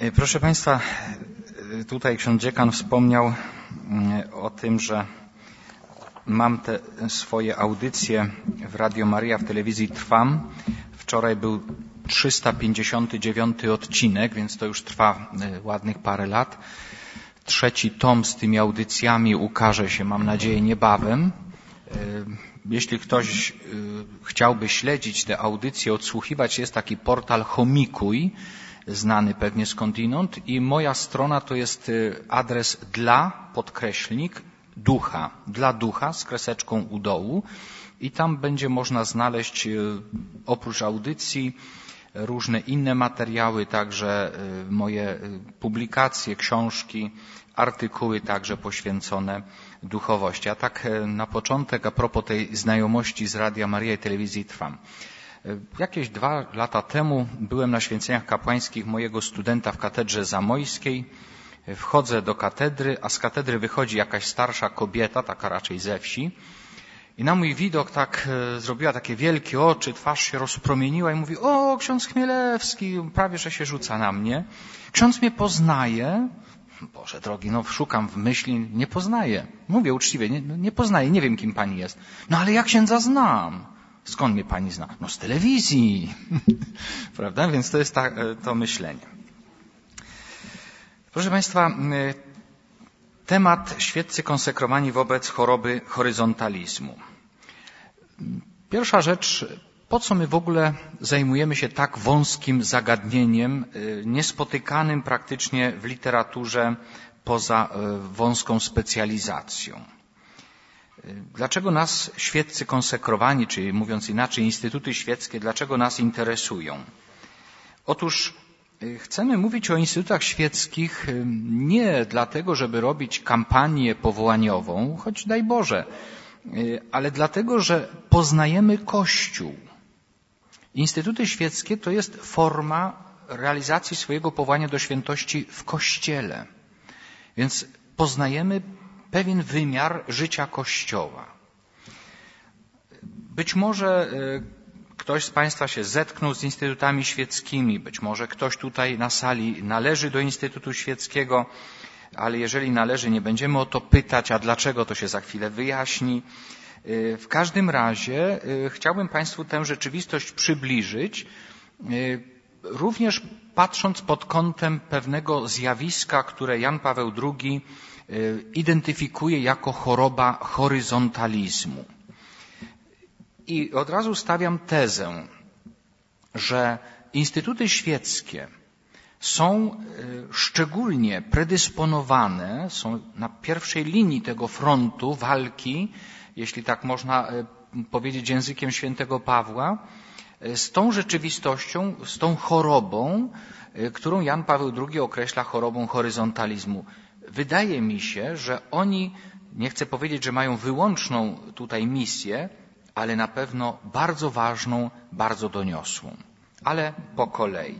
Proszę Państwa, tutaj ksiądz dziekan wspomniał o tym, że mam te swoje audycje w Radio Maryja, w telewizji Trwam. Wczoraj był 359 odcinek, więc to już trwa ładnych parę lat. 3. tom z tymi audycjami ukaże się, mam nadzieję, niebawem. Jeśli ktoś chciałby śledzić te audycje, odsłuchiwać, jest taki portal Homikuj, znany pewnie skądinąd, i moja strona to jest adres dla ducha z kreseczką u dołu, i tam będzie można znaleźć oprócz audycji różne inne materiały, także moje publikacje, książki, artykuły także poświęcone duchowości. A tak na początek, a propos tej znajomości z Radia Maryja i telewizji Trwam. Jakieś 2 lata temu byłem na święceniach kapłańskich mojego studenta w katedrze zamojskiej. Wchodzę do katedry, a z katedry wychodzi jakaś starsza kobieta, taka raczej ze wsi. I na mój widok tak zrobiła takie wielkie oczy, twarz się rozpromieniła i mówi: o, ksiądz Chmielewski, prawie że się rzuca na mnie. Ksiądz mnie poznaje. Boże drogi, no szukam w myśli, nie poznaję. Mówię uczciwie, nie poznaję, nie wiem, kim pani jest. No ale ja księdza znam. Skąd mnie pani zna? No z telewizji. Prawda? Więc to jest to myślenie. Proszę Państwa, temat świeccy konsekrowani wobec choroby horyzontalizmu. Pierwsza rzecz, po co my w ogóle zajmujemy się tak wąskim zagadnieniem, niespotykanym praktycznie w literaturze poza wąską specjalizacją? Dlaczego nas świeccy konsekrowani, czyli mówiąc inaczej, instytuty świeckie, dlaczego nas interesują? Otóż chcemy mówić o instytutach świeckich nie dlatego, żeby robić kampanię powołaniową, choć daj Boże, ale dlatego, że poznajemy Kościół. Instytuty świeckie to jest forma realizacji swojego powołania do świętości w Kościele. Więc poznajemy pewien wymiar życia Kościoła. Być może ktoś z Państwa się zetknął z instytutami świeckimi, być może ktoś tutaj na sali należy do Instytutu Świeckiego, ale jeżeli należy, nie będziemy o to pytać, a dlaczego, to się za chwilę wyjaśni. W każdym razie chciałbym Państwu tę rzeczywistość przybliżyć, również patrząc pod kątem pewnego zjawiska, które Jan Paweł II identyfikuje jako choroba horyzontalizmu. I od razu stawiam tezę, że instytuty świeckie są szczególnie predysponowane, są na pierwszej linii tego frontu walki, jeśli tak można powiedzieć językiem świętego Pawła, z tą rzeczywistością, z tą chorobą, którą Jan Paweł II określa chorobą horyzontalizmu. Wydaje mi się, że oni, nie chcę powiedzieć, że mają wyłączną tutaj misję, ale na pewno bardzo ważną, bardzo doniosłą. Ale po kolei.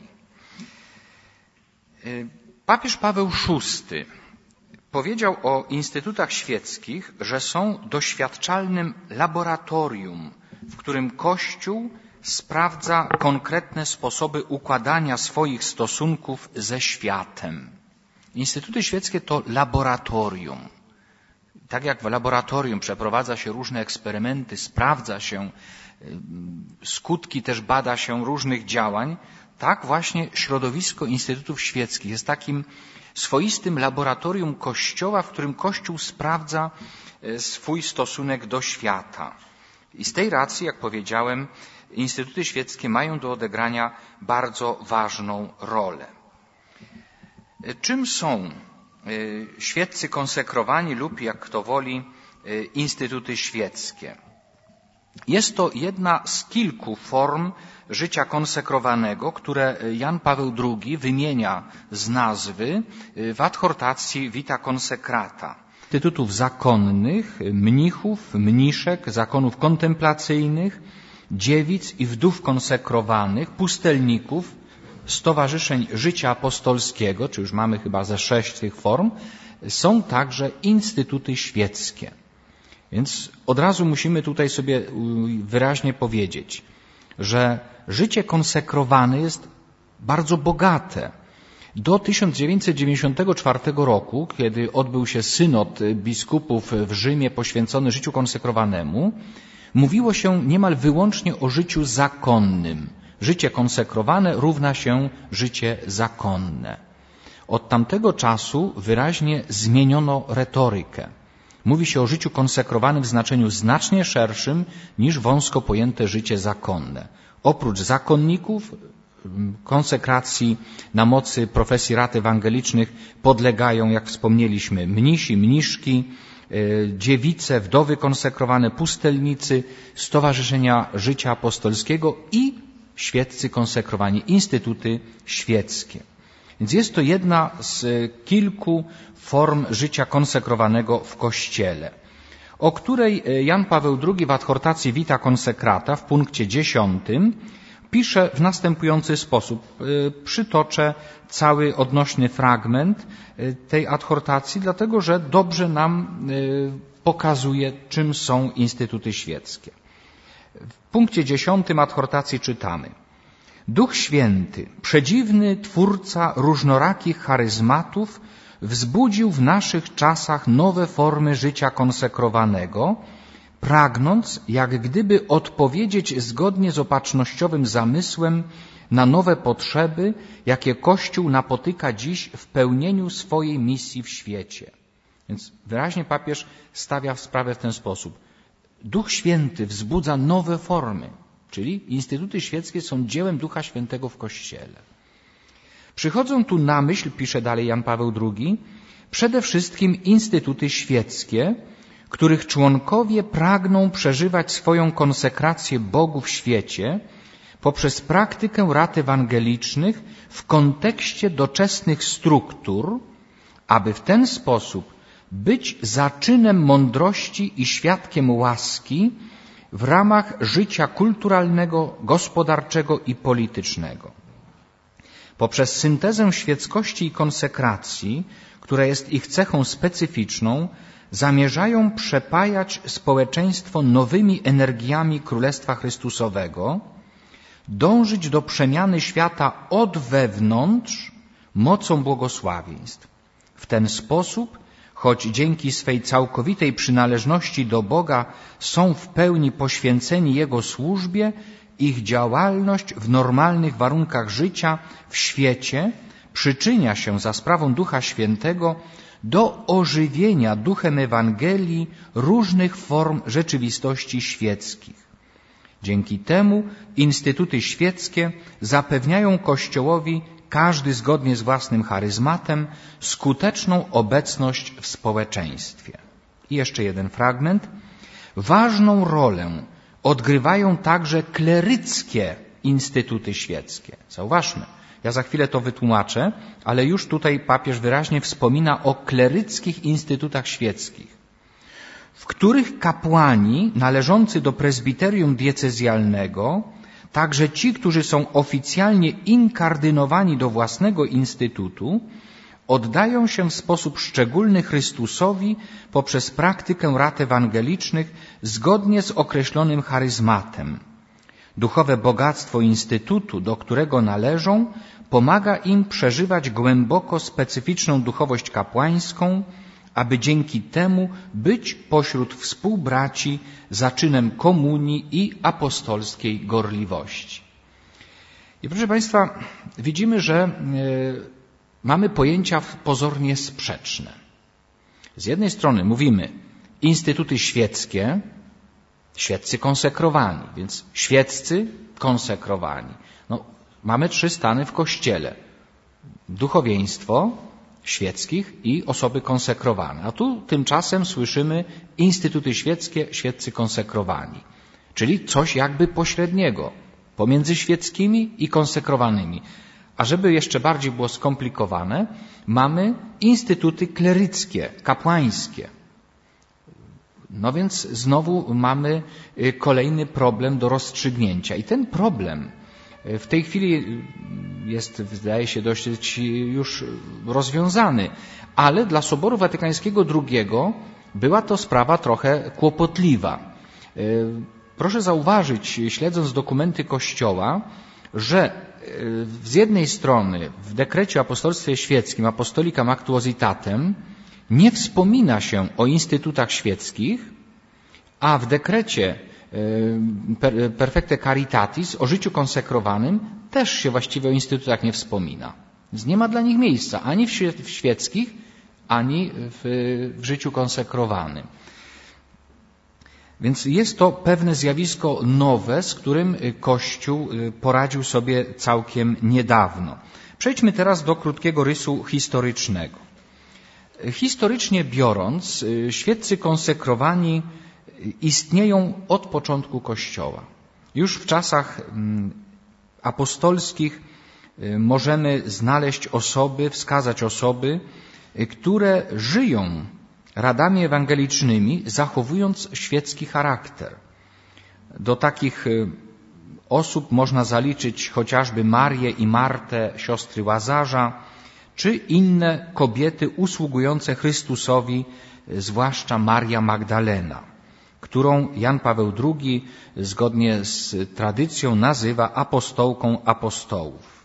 Papież Paweł VI powiedział o instytutach świeckich, że są doświadczalnym laboratorium, w którym Kościół sprawdza konkretne sposoby układania swoich stosunków ze światem. Instytuty świeckie to laboratorium. Tak jak w laboratorium przeprowadza się różne eksperymenty, sprawdza się skutki, też bada się różnych działań, tak właśnie środowisko instytutów świeckich jest takim swoistym laboratorium Kościoła, w którym Kościół sprawdza swój stosunek do świata. I z tej racji, jak powiedziałem, instytuty świeckie mają do odegrania bardzo ważną rolę. Czym są świeccy konsekrowani lub, jak kto woli, instytuty świeckie? Jest to jedna z kilku form życia konsekrowanego, które Jan Paweł II wymienia z nazwy w adhortacji Vita Consecrata. Instytutów zakonnych, mnichów, mniszek, zakonów kontemplacyjnych, dziewic i wdów konsekrowanych, pustelników, stowarzyszeń życia apostolskiego, czy już mamy chyba ze 6 tych form, są także instytuty świeckie. Więc od razu musimy tutaj sobie wyraźnie powiedzieć, że życie konsekrowane jest bardzo bogate. Do 1994 roku, kiedy odbył się synod biskupów w Rzymie poświęcony życiu konsekrowanemu, mówiło się niemal wyłącznie o życiu zakonnym. Życie konsekrowane równa się życie zakonne. Od tamtego czasu wyraźnie zmieniono retorykę. Mówi się o życiu konsekrowanym w znaczeniu znacznie szerszym niż wąsko pojęte życie zakonne. Oprócz zakonników konsekracji na mocy profesji rad ewangelicznych podlegają, jak wspomnieliśmy, mnisi, mniszki, dziewice, wdowy konsekrowane, pustelnicy, stowarzyszenia życia apostolskiego i świeccy konsekrowani, instytuty świeckie. Więc jest to jedna z kilku form życia konsekrowanego w Kościele, o której Jan Paweł II w adhortacji Vita Consecrata w punkcie 10 pisze w następujący sposób. Przytoczę cały odnośny fragment tej adhortacji, dlatego że dobrze nam pokazuje, czym są instytuty świeckie. W punkcie 10 adhortacji czytamy: Duch Święty, przedziwny Twórca różnorakich charyzmatów, wzbudził w naszych czasach nowe formy życia konsekrowanego, pragnąc jak gdyby odpowiedzieć zgodnie z opatrznościowym zamysłem na nowe potrzeby, jakie Kościół napotyka dziś w pełnieniu swojej misji w świecie. Więc wyraźnie papież stawia sprawę w ten sposób. Duch Święty wzbudza nowe formy, czyli instytuty świeckie są dziełem Ducha Świętego w Kościele. Przychodzą tu na myśl, pisze dalej Jan Paweł II, przede wszystkim instytuty świeckie, których członkowie pragną przeżywać swoją konsekrację Bogu w świecie poprzez praktykę rad ewangelicznych w kontekście doczesnych struktur, aby w ten sposób być zaczynem mądrości i świadkiem łaski w ramach życia kulturalnego, gospodarczego i politycznego. Poprzez syntezę świeckości i konsekracji, która jest ich cechą specyficzną, zamierzają przepajać społeczeństwo nowymi energiami Królestwa Chrystusowego, dążyć do przemiany świata od wewnątrz mocą błogosławieństw. W ten sposób, choć dzięki swej całkowitej przynależności do Boga są w pełni poświęceni Jego służbie, ich działalność w normalnych warunkach życia w świecie przyczynia się za sprawą Ducha Świętego do ożywienia duchem Ewangelii różnych form rzeczywistości świeckich. Dzięki temu instytuty świeckie zapewniają Kościołowi, każdy zgodnie z własnym charyzmatem, skuteczną obecność w społeczeństwie. I jeszcze jeden fragment. Ważną rolę odgrywają także kleryckie instytuty świeckie. Zauważmy, ja za chwilę to wytłumaczę, ale już tutaj papież wyraźnie wspomina o kleryckich instytutach świeckich, w których kapłani należący do prezbiterium diecezjalnego, także ci, którzy są oficjalnie inkardynowani do własnego instytutu, oddają się w sposób szczególny Chrystusowi poprzez praktykę rad ewangelicznych zgodnie z określonym charyzmatem. Duchowe bogactwo instytutu, do którego należą, pomaga im przeżywać głęboko specyficzną duchowość kapłańską, aby dzięki temu być pośród współbraci zaczynem komunii i apostolskiej gorliwości. I proszę Państwa, widzimy, że mamy pojęcia pozornie sprzeczne. Z jednej strony mówimy instytuty świeckie, świeccy konsekrowani, więc świeccy konsekrowani. Mamy 3 stany w Kościele. Duchowieństwo świeckich i osoby konsekrowane. A tu tymczasem słyszymy instytuty świeckie, świeccy konsekrowani. Czyli coś jakby pośredniego pomiędzy świeckimi i konsekrowanymi. A żeby jeszcze bardziej było skomplikowane, mamy instytuty kleryckie, kapłańskie. No więc znowu mamy kolejny problem do rozstrzygnięcia. I ten problem w tej chwili jest, wydaje się, dość już rozwiązany, ale dla Soboru Watykańskiego II była to sprawa trochę kłopotliwa. Proszę zauważyć, śledząc dokumenty Kościoła, że z jednej strony w dekrecie o apostolstwie świeckim, Apostolicam Actuositatem, nie wspomina się o instytutach świeckich, a w dekrecie Perfecte Caritatis o życiu konsekrowanym też się właściwie o instytutach nie wspomina. Więc nie ma dla nich miejsca ani w świeckich, ani w życiu konsekrowanym. Więc jest to pewne zjawisko nowe, z którym Kościół poradził sobie całkiem niedawno. Przejdźmy teraz do krótkiego rysu historycznego. Historycznie biorąc, świeccy konsekrowani istnieją od początku Kościoła. Już w czasach apostolskich możemy znaleźć osoby, wskazać osoby, które żyją radami ewangelicznymi, zachowując świecki charakter. Do takich osób można zaliczyć chociażby Marię i Martę, siostry Łazarza, czy inne kobiety usługujące Chrystusowi, zwłaszcza Maria Magdalena, którą Jan Paweł II zgodnie z tradycją nazywa apostołką apostołów.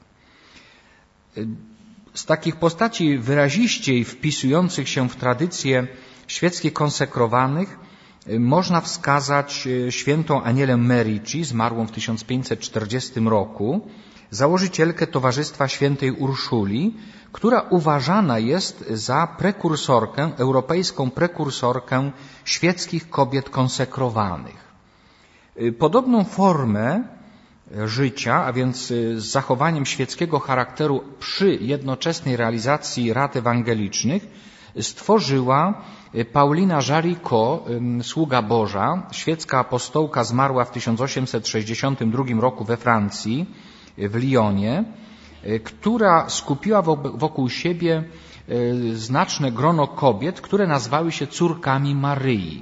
Z takich postaci wyraziściej wpisujących się w tradycję świeckich konsekrowanych można wskazać świętą Anielę Merici, zmarłą w 1540 roku, założycielkę Towarzystwa Świętej Urszuli, która uważana jest za prekursorkę, europejską prekursorkę świeckich kobiet konsekrowanych. Podobną formę życia, a więc z zachowaniem świeckiego charakteru przy jednoczesnej realizacji rad ewangelicznych, stworzyła Paulina Jaricot, sługa Boża, świecka apostołka, zmarła w 1862 roku we Francji, w Lyonie, która skupiła wokół siebie znaczne grono kobiet, które nazwały się córkami Maryi.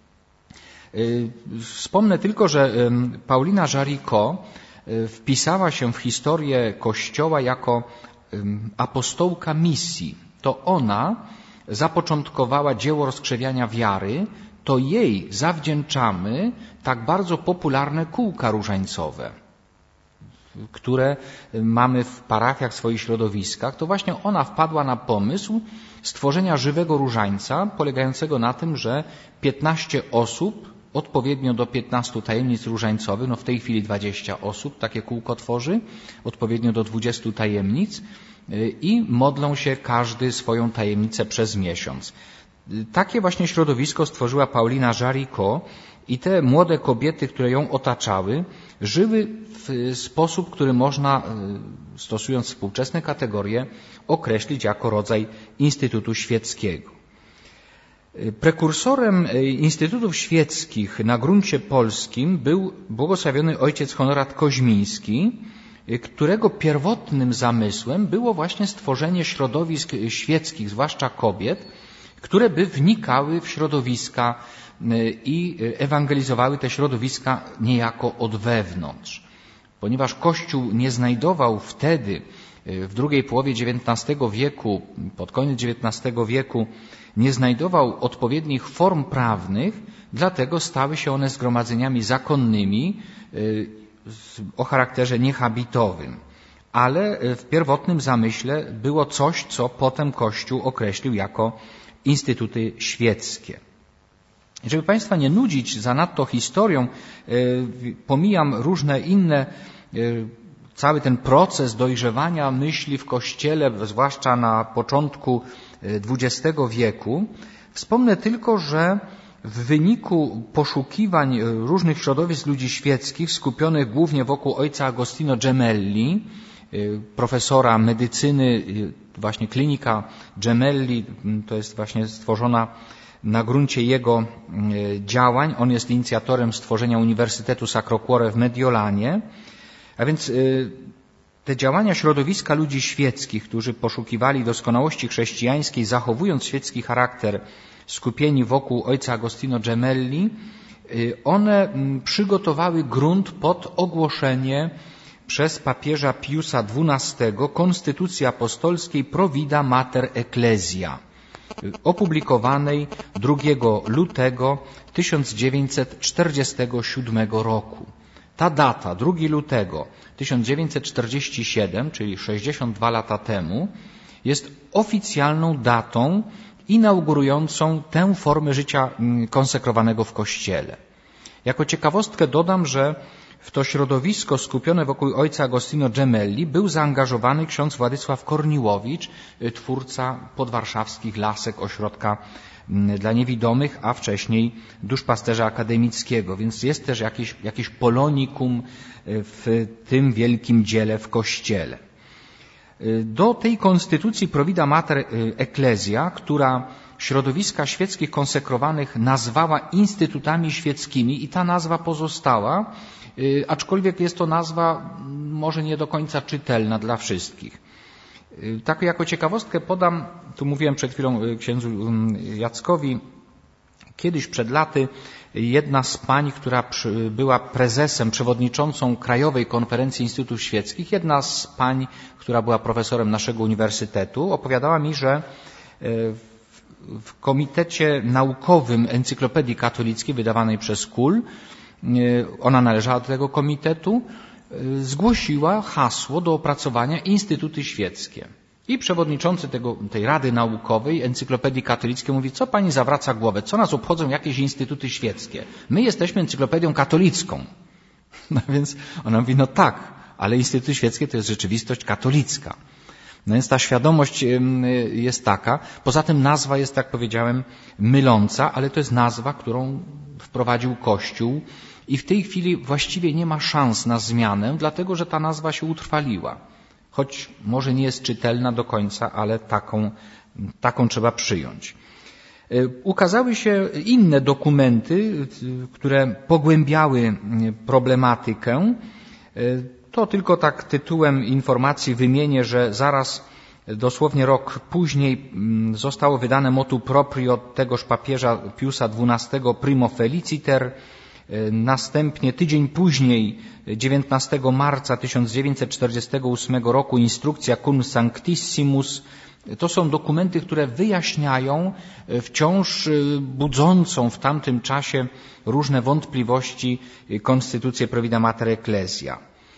Wspomnę tylko, że Paulina Jaricot wpisała się w historię Kościoła jako apostołka misji. To ona zapoczątkowała dzieło rozkrzewiania wiary, to jej zawdzięczamy tak bardzo popularne kółka różańcowe, które mamy w parafiach, w swoich środowiskach. To właśnie ona wpadła na pomysł stworzenia żywego różańca, polegającego na tym, że 15 osób, odpowiednio do 15 tajemnic różańcowych, no w tej chwili 20 osób takie kółko tworzy, odpowiednio do 20 tajemnic, i modlą się każdy swoją tajemnicę przez miesiąc. Takie właśnie środowisko stworzyła Paulina Jaricot i te młode kobiety, które ją otaczały, żyły w sposób, który można, stosując współczesne kategorie, określić jako rodzaj instytutu świeckiego. Prekursorem instytutów świeckich na gruncie polskim był błogosławiony ojciec Honorat Koźmiński, którego pierwotnym zamysłem było właśnie stworzenie środowisk świeckich, zwłaszcza kobiet, które by wnikały w środowiska i ewangelizowały te środowiska niejako od wewnątrz. Ponieważ Kościół nie znajdował wtedy, w drugiej połowie XIX wieku, pod koniec XIX wieku, nie znajdował odpowiednich form prawnych, dlatego stały się one zgromadzeniami zakonnymi o charakterze niehabitowym. Ale w pierwotnym zamyśle było coś, co potem Kościół określił jako instytuty świeckie. Żeby Państwa nie nudzić zanadto historią, pomijam różne inne, cały ten proces dojrzewania myśli w Kościele, zwłaszcza na początku XX wieku. Wspomnę tylko, że w wyniku poszukiwań różnych środowisk ludzi świeckich, skupionych głównie wokół ojca Agostino Gemelli, profesora medycyny, właśnie klinika Gemelli, to jest właśnie stworzona na gruncie jego działań. On jest inicjatorem stworzenia Uniwersytetu Sacro Cuore w Mediolanie. A więc te działania środowiska ludzi świeckich, którzy poszukiwali doskonałości chrześcijańskiej, zachowując świecki charakter, skupieni wokół ojca Agostino Gemelli, one przygotowały grunt pod ogłoszenie przez papieża Piusa XII Konstytucji Apostolskiej Provida Mater Ecclesia, opublikowanej 2 lutego 1947 roku. Ta data, 2 lutego 1947, czyli 62 lata temu, jest oficjalną datą inaugurującą tę formę życia konsekrowanego w Kościele. Jako ciekawostkę dodam, że w to środowisko skupione wokół ojca Agostino Gemelli był zaangażowany ksiądz Władysław Korniłowicz, twórca podwarszawskich Lasek, ośrodka dla niewidomych, a wcześniej duszpasterza akademickiego, więc jest też jakieś polonikum w tym wielkim dziele w Kościele. Do tej konstytucji Provida Mater Ecclesia, która środowiska świeckich konsekrowanych nazwała instytutami świeckimi i ta nazwa pozostała, aczkolwiek jest to nazwa może nie do końca czytelna dla wszystkich. Tak jako ciekawostkę podam, tu mówiłem przed chwilą księdzu Jackowi, kiedyś przed laty jedna z pań, która była prezesem, przewodniczącą Krajowej Konferencji Instytutów Świeckich, jedna z pań, która była profesorem naszego uniwersytetu, opowiadała mi, że w komitecie naukowym Encyklopedii Katolickiej wydawanej przez KUL, ona należała do tego komitetu, zgłosiła hasło do opracowania Instytuty Świeckie. I przewodniczący tej Rady Naukowej Encyklopedii Katolickiej mówi, co pani zawraca głowę, co nas obchodzą jakieś instytuty świeckie? My jesteśmy encyklopedią katolicką. No więc ona mówi, no tak, ale instytuty świeckie to jest rzeczywistość katolicka. No więc ta świadomość jest taka. Poza tym nazwa jest, jak powiedziałem, myląca, ale to jest nazwa, którą wprowadził Kościół i w tej chwili właściwie nie ma szans na zmianę, dlatego że ta nazwa się utrwaliła. Choć może nie jest czytelna do końca, ale taką trzeba przyjąć. Ukazały się inne dokumenty, które pogłębiały problematykę. To tylko tak tytułem informacji wymienię, że zaraz dosłownie rok później zostało wydane motu proprio tegoż papieża Piusa XII Primo Feliciter. Następnie tydzień później, 19 marca 1948 roku, instrukcja Cum Sanctissimus. To są dokumenty, które wyjaśniają wciąż budzącą w tamtym czasie różne wątpliwości konstytucję Provida Mater Ecclesia.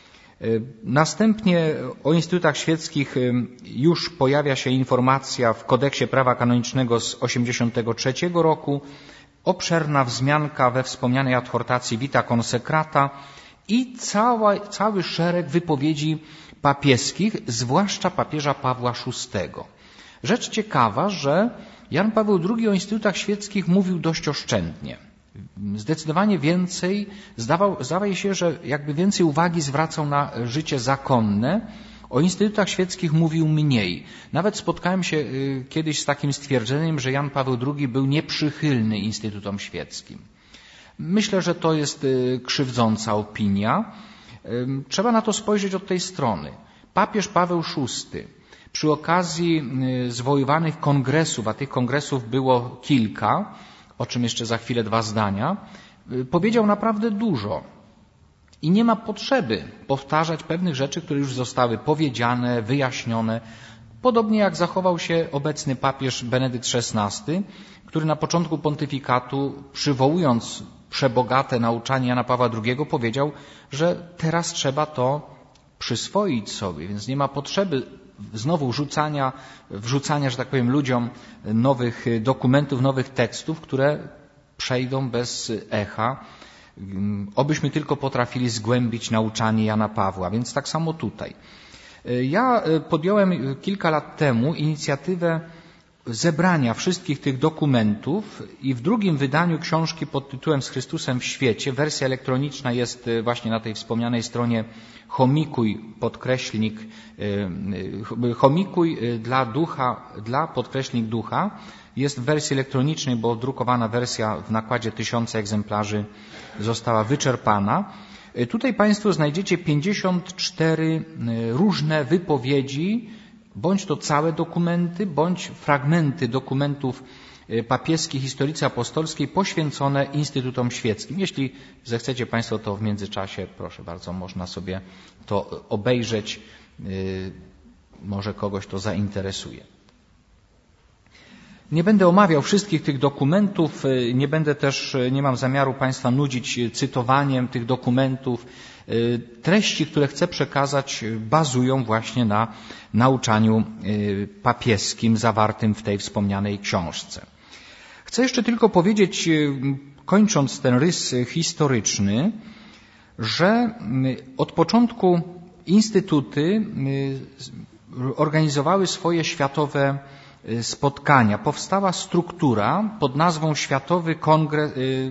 Następnie o instytutach świeckich już pojawia się informacja w Kodeksie Prawa Kanonicznego z 1983 roku, obszerna wzmianka we wspomnianej adhortacji Vita Consecrata i cały szereg wypowiedzi papieskich, zwłaszcza papieża Pawła VI. Rzecz ciekawa, że Jan Paweł II o instytutach świeckich mówił dość oszczędnie. Zdecydowanie więcej, zdaje się, że jakby więcej uwagi zwracał na życie zakonne. O instytutach świeckich mówił mniej. Nawet spotkałem się kiedyś z takim stwierdzeniem, że Jan Paweł II był nieprzychylny instytutom świeckim. Myślę, że to jest krzywdząca opinia. Trzeba na to spojrzeć od tej strony. Papież Paweł VI przy okazji zwoływanych kongresów, a tych kongresów było kilka, o czym jeszcze za chwilę 2 zdania, powiedział naprawdę dużo. I nie ma potrzeby powtarzać pewnych rzeczy, które już zostały wyjaśnione, podobnie jak zachował się obecny papież Benedykt XVI, który na początku pontyfikatu, przywołując przebogate nauczanie Jana Pawła II, powiedział, że teraz trzeba to przyswoić sobie, więc nie ma potrzeby znowu wrzucania, że tak powiem, ludziom nowych dokumentów, nowych tekstów, które przejdą bez echa. Obyśmy tylko potrafili zgłębić nauczanie Jana Pawła, więc tak samo tutaj. Ja podjąłem kilka lat temu inicjatywę zebrania wszystkich tych dokumentów i w drugim wydaniu książki pod tytułem Z Chrystusem w świecie, wersja elektroniczna jest właśnie na tej wspomnianej stronie homikuj dla ducha, dla podkreślnik ducha. Jest w wersji elektronicznej, bo drukowana wersja w nakładzie 1000 egzemplarzy została wyczerpana. Tutaj Państwo znajdziecie 54 różne wypowiedzi, bądź to całe dokumenty, bądź fragmenty dokumentów papieskich i Stolicy Apostolskiej poświęcone instytutom świeckim. Jeśli zechcecie Państwo, to w międzyczasie, proszę bardzo, można sobie to obejrzeć. Może kogoś to zainteresuje. Nie będę omawiał wszystkich tych dokumentów, nie mam zamiaru Państwa nudzić cytowaniem tych dokumentów. Treści, które chcę przekazać, bazują właśnie na nauczaniu papieskim zawartym w tej wspomnianej książce. Chcę jeszcze tylko powiedzieć, kończąc ten rys historyczny, że od początku instytuty organizowały swoje światowe spotkania. Powstała struktura pod nazwą Światowy Kongres,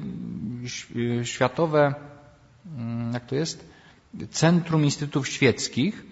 Centrum Instytutów Świeckich,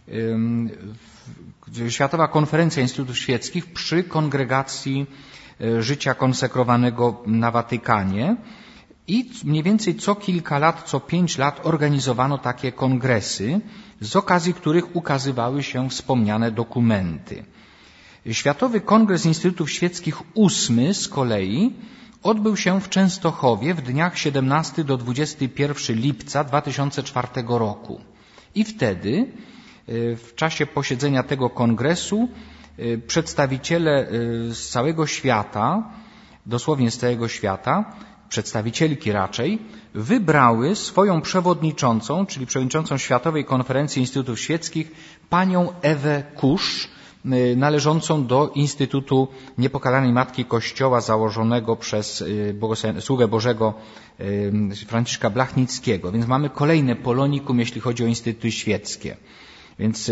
Światowa Konferencja Instytutów Świeckich przy Kongregacji Życia Konsekrowanego na Watykanie i mniej więcej co kilka lat, co 5 lat organizowano takie kongresy, z okazji których ukazywały się wspomniane dokumenty. Światowy Kongres Instytutów Świeckich 8 z kolei odbył się w Częstochowie w dniach 17 do 21 lipca 2004 roku. I wtedy w czasie posiedzenia tego kongresu przedstawiciele z całego świata, dosłownie z całego świata, przedstawicielki raczej, wybrały swoją przewodniczącą, czyli przewodniczącą Światowej Konferencji Instytutów Świeckich, panią Ewę Kusz, należącą do Instytutu Niepokalanej Matki Kościoła założonego przez sługę Bożego Franciszka Blachnickiego. Więc mamy kolejne polonikum, jeśli chodzi o instytuty świeckie. Więc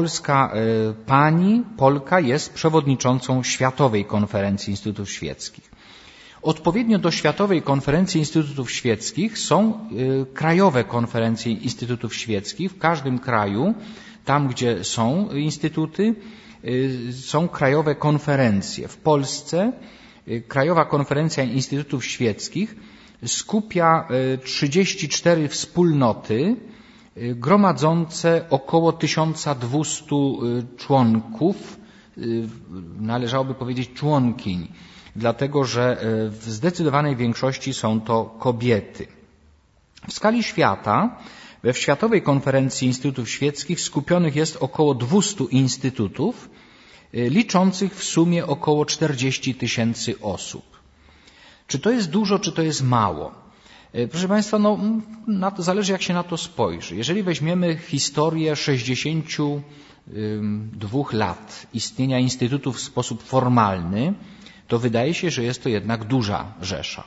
Polka jest przewodniczącą Światowej Konferencji Instytutów Świeckich. Odpowiednio do Światowej Konferencji Instytutów Świeckich są krajowe konferencje Instytutów Świeckich. W każdym kraju, tam gdzie są instytuty, są krajowe konferencje. W Polsce Krajowa Konferencja Instytutów Świeckich skupia 34 wspólnoty gromadzące około 1200 członków, należałoby powiedzieć członkiń, dlatego że w zdecydowanej większości są to kobiety. W skali świata we Światowej Konferencji Instytutów Świeckich skupionych jest około 200 instytutów, liczących w sumie około 40 000 osób. Czy to jest dużo, czy to jest mało? Proszę Państwa, zależy jak się na to spojrzy. Jeżeli weźmiemy historię 62 lat istnienia instytutów w sposób formalny, to wydaje się, że jest to jednak duża rzesza.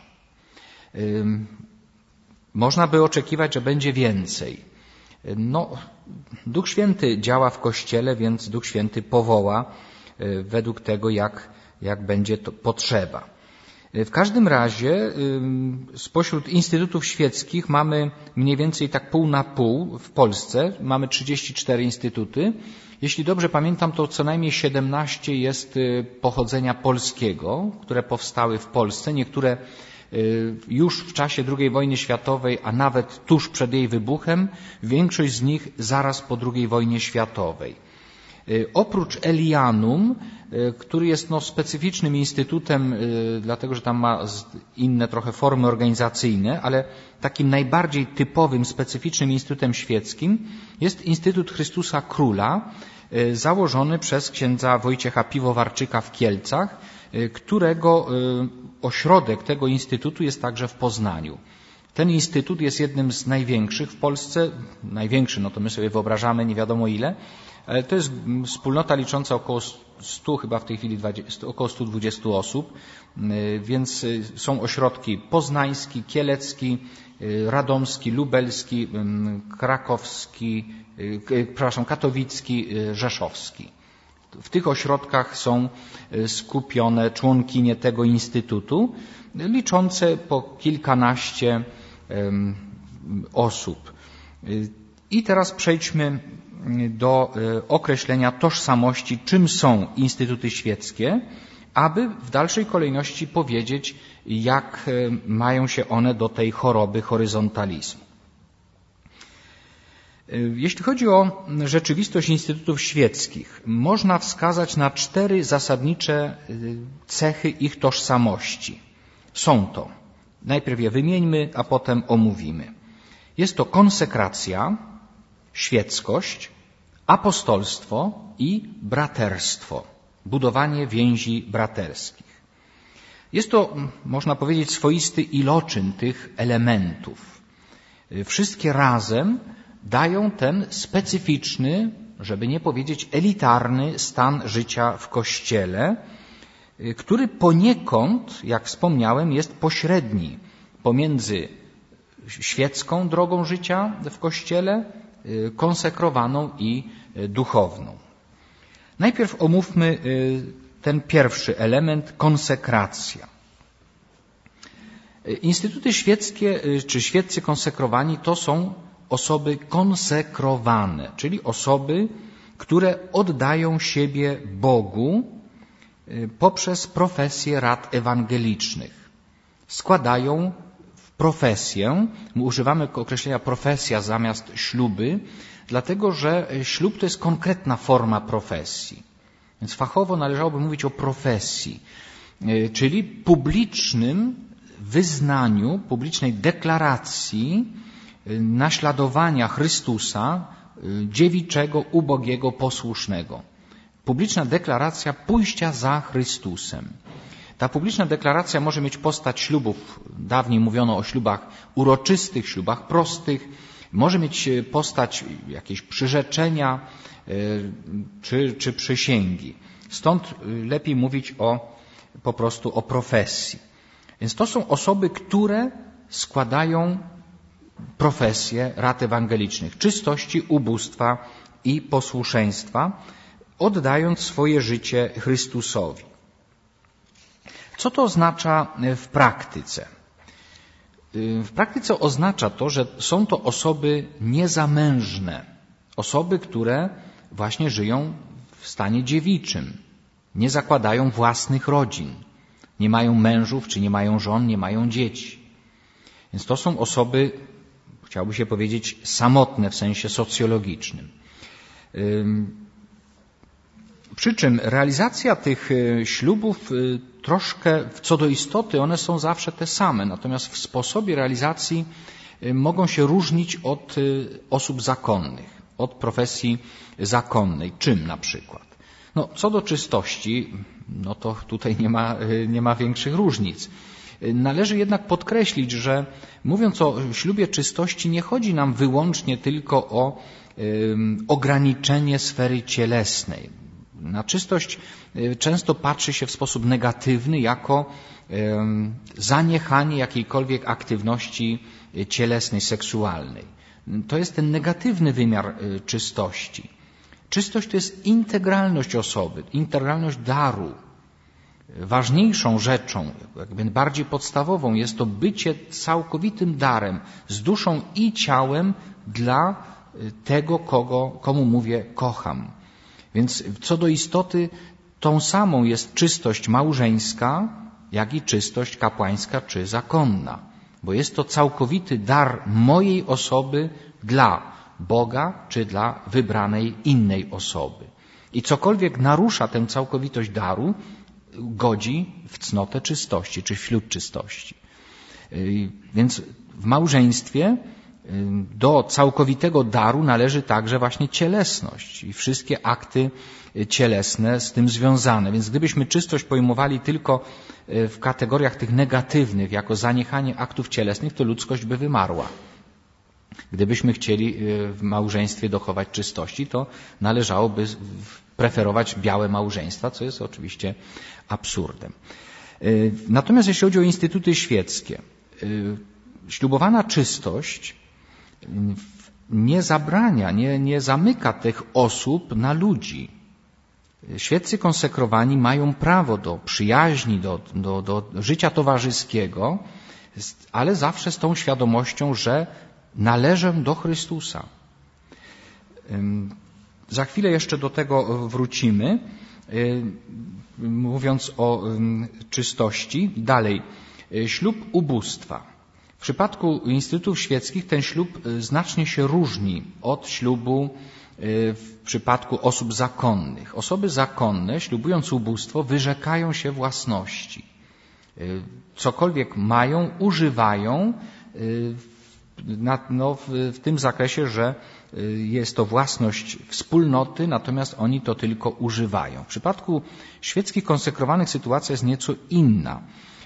Można by oczekiwać, że będzie więcej. Duch Święty działa w Kościele, więc Duch Święty powoła według tego, jak będzie to potrzeba. W każdym razie spośród instytutów świeckich mamy mniej więcej tak pół na pół w Polsce. Mamy 34 instytuty. Jeśli dobrze pamiętam, to co najmniej 17 jest pochodzenia polskiego, które powstały w Polsce. Niektóre już w czasie II wojny światowej, a nawet tuż przed jej wybuchem, większość z nich zaraz po II wojnie światowej. Oprócz Elianum, który jest specyficznym instytutem, dlatego że tam ma inne trochę formy organizacyjne, ale takim najbardziej typowym, specyficznym instytutem świeckim jest Instytut Chrystusa Króla, założony przez księdza Wojciecha Piwowarczyka w Kielcach, którego ośrodek tego instytutu jest także w Poznaniu. Ten instytut jest jednym z największych w Polsce. Największy, to my sobie wyobrażamy nie wiadomo ile, ale to jest wspólnota licząca około 100, chyba w tej chwili około 120 osób, więc są ośrodki poznański, kielecki, radomski, lubelski, katowicki, rzeszowski. W tych ośrodkach są skupione członkinie tego instytutu, liczące po kilkanaście osób. I teraz przejdźmy do określenia tożsamości, czym są instytuty świeckie, aby w dalszej kolejności powiedzieć, jak mają się one do tej choroby horyzontalizmu. Jeśli chodzi o rzeczywistość instytutów świeckich, można wskazać na 4 zasadnicze cechy ich tożsamości. Są to, najpierw je wymieńmy, a potem omówimy. Jest to konsekracja, świeckość, apostolstwo i braterstwo, budowanie więzi braterskich. Jest to, można powiedzieć, swoisty iloczyn tych elementów. Wszystkie razem dają ten specyficzny, żeby nie powiedzieć elitarny stan życia w Kościele, który poniekąd, jak wspomniałem, jest pośredni pomiędzy świecką drogą życia w Kościele, konsekrowaną i duchowną. Najpierw omówmy ten pierwszy element, konsekracja. Instytuty świeckie czy świeccy konsekrowani to są osoby konsekrowane, czyli osoby, które oddają siebie Bogu poprzez profesję rad ewangelicznych. Składają w profesję, używamy określenia profesja zamiast śluby, dlatego że ślub to jest konkretna forma profesji. Więc fachowo należałoby mówić o profesji, czyli publicznym wyznaniu, publicznej deklaracji naśladowania Chrystusa, dziewiczego, ubogiego, posłusznego. Publiczna deklaracja pójścia za Chrystusem. Ta publiczna deklaracja może mieć postać ślubów. Dawniej mówiono o ślubach uroczystych, ślubach prostych. Może mieć postać jakieś przyrzeczenia czy przysięgi. Stąd lepiej mówić po prostu o profesji. Więc to są osoby, które składają profesję rad ewangelicznych, czystości, ubóstwa i posłuszeństwa, oddając swoje życie Chrystusowi. Co to oznacza w praktyce? W praktyce oznacza to, że są to osoby niezamężne, osoby, które właśnie żyją w stanie dziewiczym, nie zakładają własnych rodzin, nie mają mężów, czy nie mają żon, nie mają dzieci. Więc to są osoby, chciałby się powiedzieć, samotne w sensie socjologicznym. Przy czym realizacja tych ślubów troszkę, co do istoty, one są zawsze te same, natomiast w sposobie realizacji mogą się różnić od osób zakonnych, od profesji zakonnej. Czym na przykład? Co do czystości, to tutaj nie ma większych różnic. Należy jednak podkreślić, że mówiąc o ślubie czystości, nie chodzi nam wyłącznie tylko o ograniczenie sfery cielesnej. Na czystość często patrzy się w sposób negatywny jako zaniechanie jakiejkolwiek aktywności cielesnej, seksualnej. To jest ten negatywny wymiar czystości. Czystość to jest integralność osoby, integralność daru. Ważniejszą rzeczą, jakby bardziej podstawową jest to bycie całkowitym darem z duszą i ciałem dla tego, komu mówię kocham. Więc co do istoty tą samą jest czystość małżeńska, jak i czystość kapłańska czy zakonna. Bo jest to całkowity dar mojej osoby dla Boga czy dla wybranej innej osoby. I cokolwiek narusza tę całkowitość daru, godzi w cnotę czystości czy wśród czystości. Więc w małżeństwie do całkowitego daru należy także właśnie cielesność i wszystkie akty cielesne z tym związane. Więc gdybyśmy czystość pojmowali tylko w kategoriach tych negatywnych, jako zaniechanie aktów cielesnych, to ludzkość by wymarła. Gdybyśmy chcieli w małżeństwie dochować czystości, to należałoby preferować białe małżeństwa, co jest oczywiście absurdem. Natomiast jeśli chodzi o instytuty świeckie, ślubowana czystość nie zabrania, nie zamyka tych osób na ludzi. Świeccy konsekrowani mają prawo do przyjaźni, do życia towarzyskiego, ale zawsze z tą świadomością, że należę do Chrystusa. Za chwilę jeszcze do tego wrócimy, mówiąc o czystości. Dalej, ślub ubóstwa. W przypadku instytutów świeckich ten ślub znacznie się różni od ślubu w przypadku osób zakonnych. Osoby zakonne, ślubując ubóstwo, wyrzekają się własności. Cokolwiek mają, używają w tym zakresie, że jest to własność wspólnoty, natomiast oni to tylko używają. W przypadku świeckich konsekrowanych sytuacja jest nieco inna.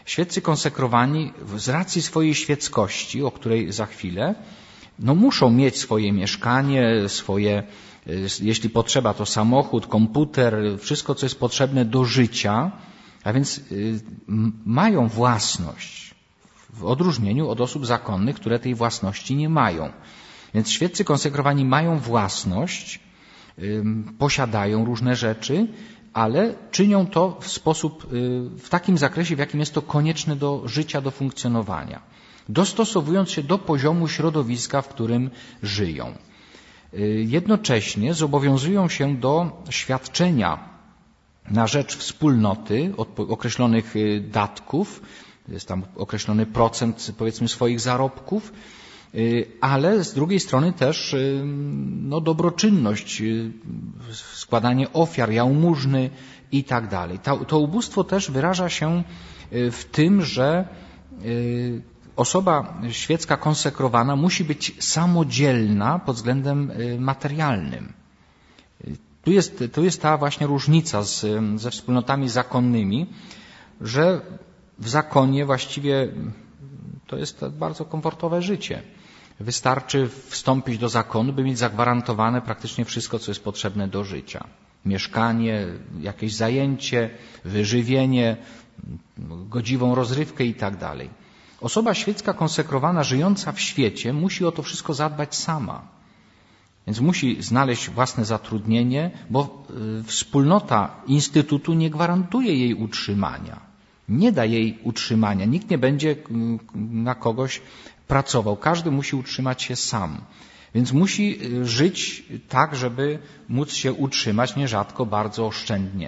Świeccy konsekrowani z racji swojej świeckości, o której za chwilę, muszą mieć swoje mieszkanie, jeśli potrzeba, to samochód, komputer, wszystko, co jest potrzebne do życia, a więc mają własność, w odróżnieniu od osób zakonnych, które tej własności nie mają. Więc świeccy konsekrowani mają własność, posiadają różne rzeczy, ale czynią to w takim zakresie, w jakim jest to konieczne do życia, do funkcjonowania, dostosowując się do poziomu środowiska, w którym żyją. Jednocześnie zobowiązują się do świadczenia na rzecz wspólnoty od określonych datków, jest tam określony procent, powiedzmy, swoich zarobków, ale z drugiej strony też dobroczynność, składanie ofiar, jałmużny i tak dalej. To ubóstwo też wyraża się w tym, że osoba świecka konsekrowana musi być samodzielna pod względem materialnym. Tu jest ta właśnie różnica ze wspólnotami zakonnymi, że w zakonie właściwie to jest bardzo komfortowe życie. Wystarczy wstąpić do zakonu, by mieć zagwarantowane praktycznie wszystko, co jest potrzebne do życia. Mieszkanie, jakieś zajęcie, wyżywienie, godziwą rozrywkę i tak dalej. Osoba świecka konsekrowana, żyjąca w świecie, musi o to wszystko zadbać sama. Więc musi znaleźć własne zatrudnienie, bo wspólnota instytutu nie gwarantuje jej utrzymania. Nie da jej utrzymania. Nikt nie będzie na kogoś pracował. Każdy musi utrzymać się sam. Więc musi żyć tak, żeby móc się utrzymać, nierzadko bardzo oszczędnie.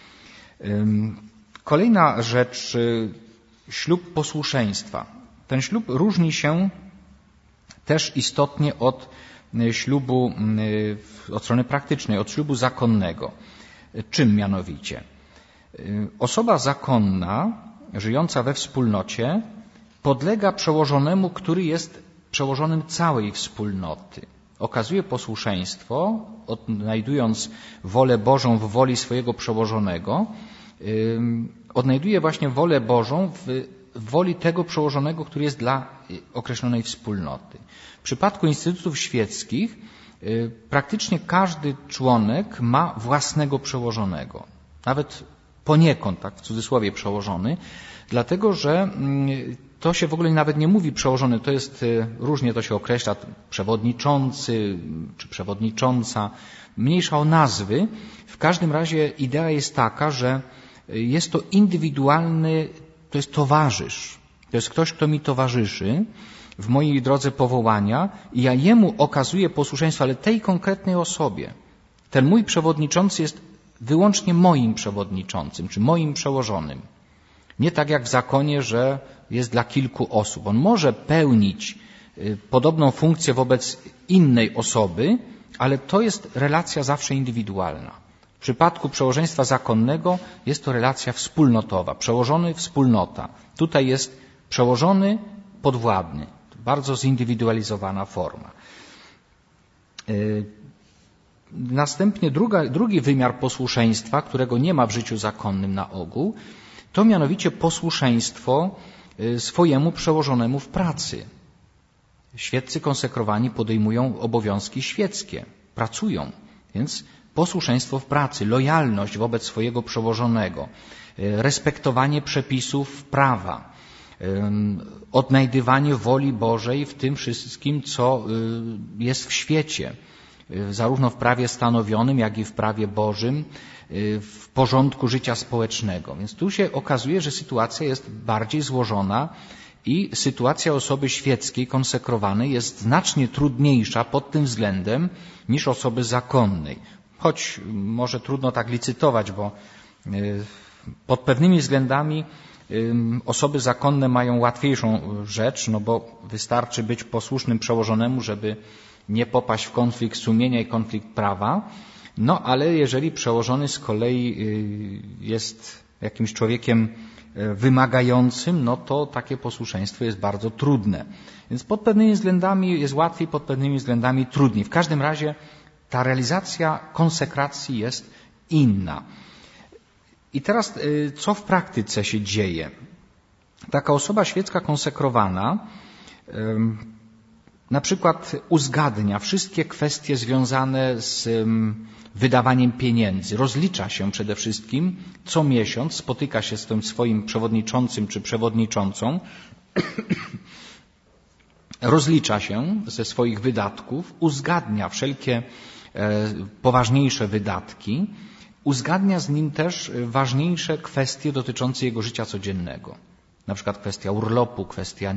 Kolejna rzecz, ślub posłuszeństwa. Ten ślub różni się też istotnie od ślubu od strony praktycznej, od ślubu zakonnego. Czym mianowicie? Osoba zakonna, żyjąca we wspólnocie, podlega przełożonemu, który jest przełożonym całej wspólnoty. Okazuje posłuszeństwo, odnajdując wolę Bożą w woli swojego przełożonego, odnajduje właśnie wolę Bożą w woli tego przełożonego, który jest dla określonej wspólnoty. W przypadku instytutów świeckich praktycznie każdy członek ma własnego przełożonego. Nawet poniekąd, tak w cudzysłowie, przełożony, dlatego że to się w ogóle nawet nie mówi przełożony, to jest, różnie to się określa, przewodniczący czy przewodnicząca, mniejsza o nazwy. W każdym razie idea jest taka, że jest to indywidualny, to jest towarzysz, to jest ktoś, kto mi towarzyszy w mojej drodze powołania i ja jemu okazuję posłuszeństwo, ale tej konkretnej osobie. Ten mój przewodniczący jest wyłącznie moim przewodniczącym, czy moim przełożonym. Nie tak jak w zakonie, że jest dla kilku osób. On może pełnić podobną funkcję wobec innej osoby, ale to jest relacja zawsze indywidualna. W przypadku przełożeństwa zakonnego jest to relacja wspólnotowa. Przełożony, wspólnota. Tutaj jest przełożony, podwładny. Bardzo zindywidualizowana forma. Następnie drugi wymiar posłuszeństwa, którego nie ma w życiu zakonnym na ogół, to mianowicie posłuszeństwo swojemu przełożonemu w pracy. Świeccy konsekrowani podejmują obowiązki świeckie, pracują, więc posłuszeństwo w pracy, lojalność wobec swojego przełożonego, respektowanie przepisów prawa, odnajdywanie woli Bożej w tym wszystkim, co jest w świecie, zarówno w prawie stanowionym, jak i w prawie Bożym, w porządku życia społecznego. Więc tu się okazuje, że sytuacja jest bardziej złożona i sytuacja osoby świeckiej, konsekrowanej jest znacznie trudniejsza pod tym względem niż osoby zakonnej. Choć może trudno tak licytować, bo pod pewnymi względami osoby zakonne mają łatwiejszą rzecz, bo wystarczy być posłusznym przełożonemu, żeby nie popaść w konflikt sumienia i konflikt prawa. Ale jeżeli przełożony z kolei jest jakimś człowiekiem wymagającym, to takie posłuszeństwo jest bardzo trudne. Więc pod pewnymi względami jest łatwiej, pod pewnymi względami trudniej. W każdym razie ta realizacja konsekracji jest inna. I teraz co w praktyce się dzieje? taka osoba świecka konsekrowana na przykład uzgadnia wszystkie kwestie związane z wydawaniem pieniędzy. Rozlicza się przede wszystkim co miesiąc, spotyka się z tym swoim przewodniczącym czy przewodniczącą, rozlicza się ze swoich wydatków, uzgadnia wszelkie poważniejsze wydatki, uzgadnia z nim też ważniejsze kwestie dotyczące jego życia codziennego. Na przykład kwestia urlopu, kwestia,